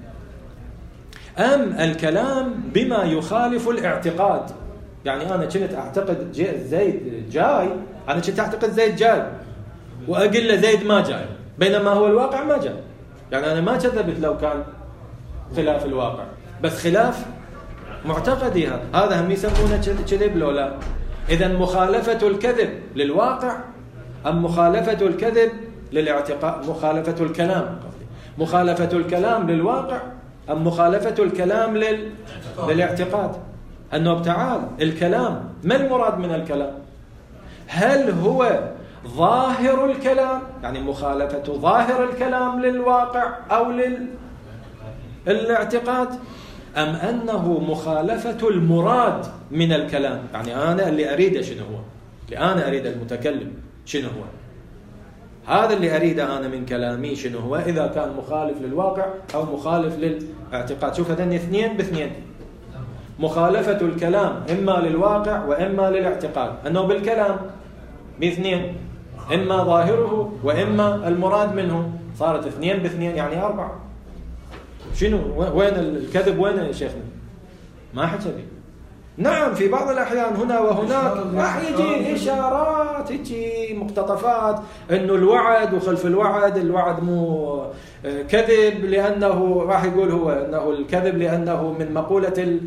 B: أم الكلام بما يخالف الاعتقاد؟ يعني أنا كنت أعتقد زيد جاي، أنا كنت أعتقد زيد جاي وأقول له زيد ما جاي، بينما هو الواقع ما جاي. يعني أنا ما كذبت لو كان خلاف الواقع، بس خلاف معتقدي هذا هم يسمونه كذب لو لا؟ إذن مخالفة الكذب للواقع أم مخالفة الكذب للاعتقاد؟ مخالفة الكلام للواقع أم مخالفة الكلام للاعتقاد؟ أنه تعال الكلام ما المراد من الكلام؟ هل هو ظاهر الكلام يعني مخالفة ظاهر الكلام للواقع أو للاعتقاد، أم أنه مخالفة المراد من الكلام؟ يعني أنا اللي أريده شنو هو؟ اللي أنا أريد المتكلم شنو هو؟ هذا اللي أريده أنا من كلامي شنو هو؟ إذا كان مخالف للواقع أو مخالف للاعتقاد. شوف هذين 2 ب2، مخالفة الكلام إما للواقع وإما للاعتقاد، أنه بالكلام ب2 إما ظاهره وإما المراد منه، صارت 2 ب2 يعني 4. شنو وين الكذب؟ وين يا شيخنا؟ ما حكى لي. نعم في بعض الأحيان هنا وهناك راح يجي إشارات يجي مقتطفات إنه الوعد وخلف الوعد مو كذب، لأنه راح يقول هو إنه الكذب لأنه من مقولة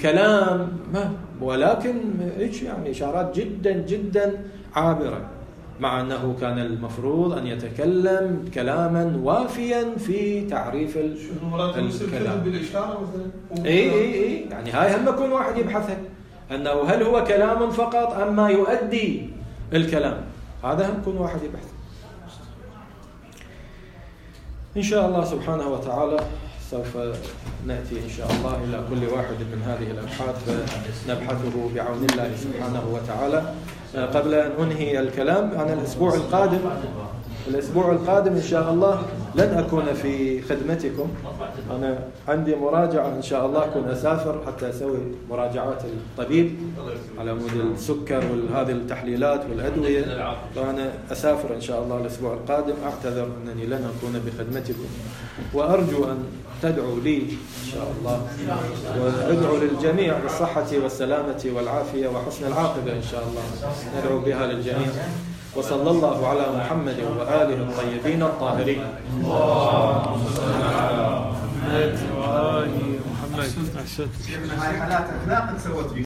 B: الكلام، ولكن إيش يعني إشارات جدا جدا عابرة. مع أنه كان المفروض أن يتكلم كلاما وافيا في تعريف الكلام.
A: بالإشارة مثلا.
B: إي يعني هاي هم يكون واحد يبحثها، أنه هل هو كلام فقط أم ما يؤدي الكلام، هذا هم يكون واحد يبحث. إن شاء الله سبحانه وتعالى سوف نأتي إن شاء الله إلى كل واحد من هذه الأبحاث فنبحثه بعون الله سبحانه وتعالى. قبل أن أنهي الكلام، أنا الأسبوع القادم إن شاء الله لن أكون في خدمتكم. أنا عندي مراجعة إن شاء الله، أكون أسافر حتى أسوي مراجعات الطبيب على مود السكر وهذه التحليلات والأدوية، فأنا أسافر إن شاء الله الأسبوع القادم. أعتذر أنني لن أكون بخدمتكم، وأرجو أن تدعوا لي إن شاء الله، وادعوا للجميع بالصحة والسلامة والعافية وحسن العاقبة إن شاء الله، ندعو بها للجميع. وصلى الله على محمد وآله الطيبين الطاهرين.
E: اللهم صل على محمد وآل محمد.
A: هاي حالات أخلاق سوت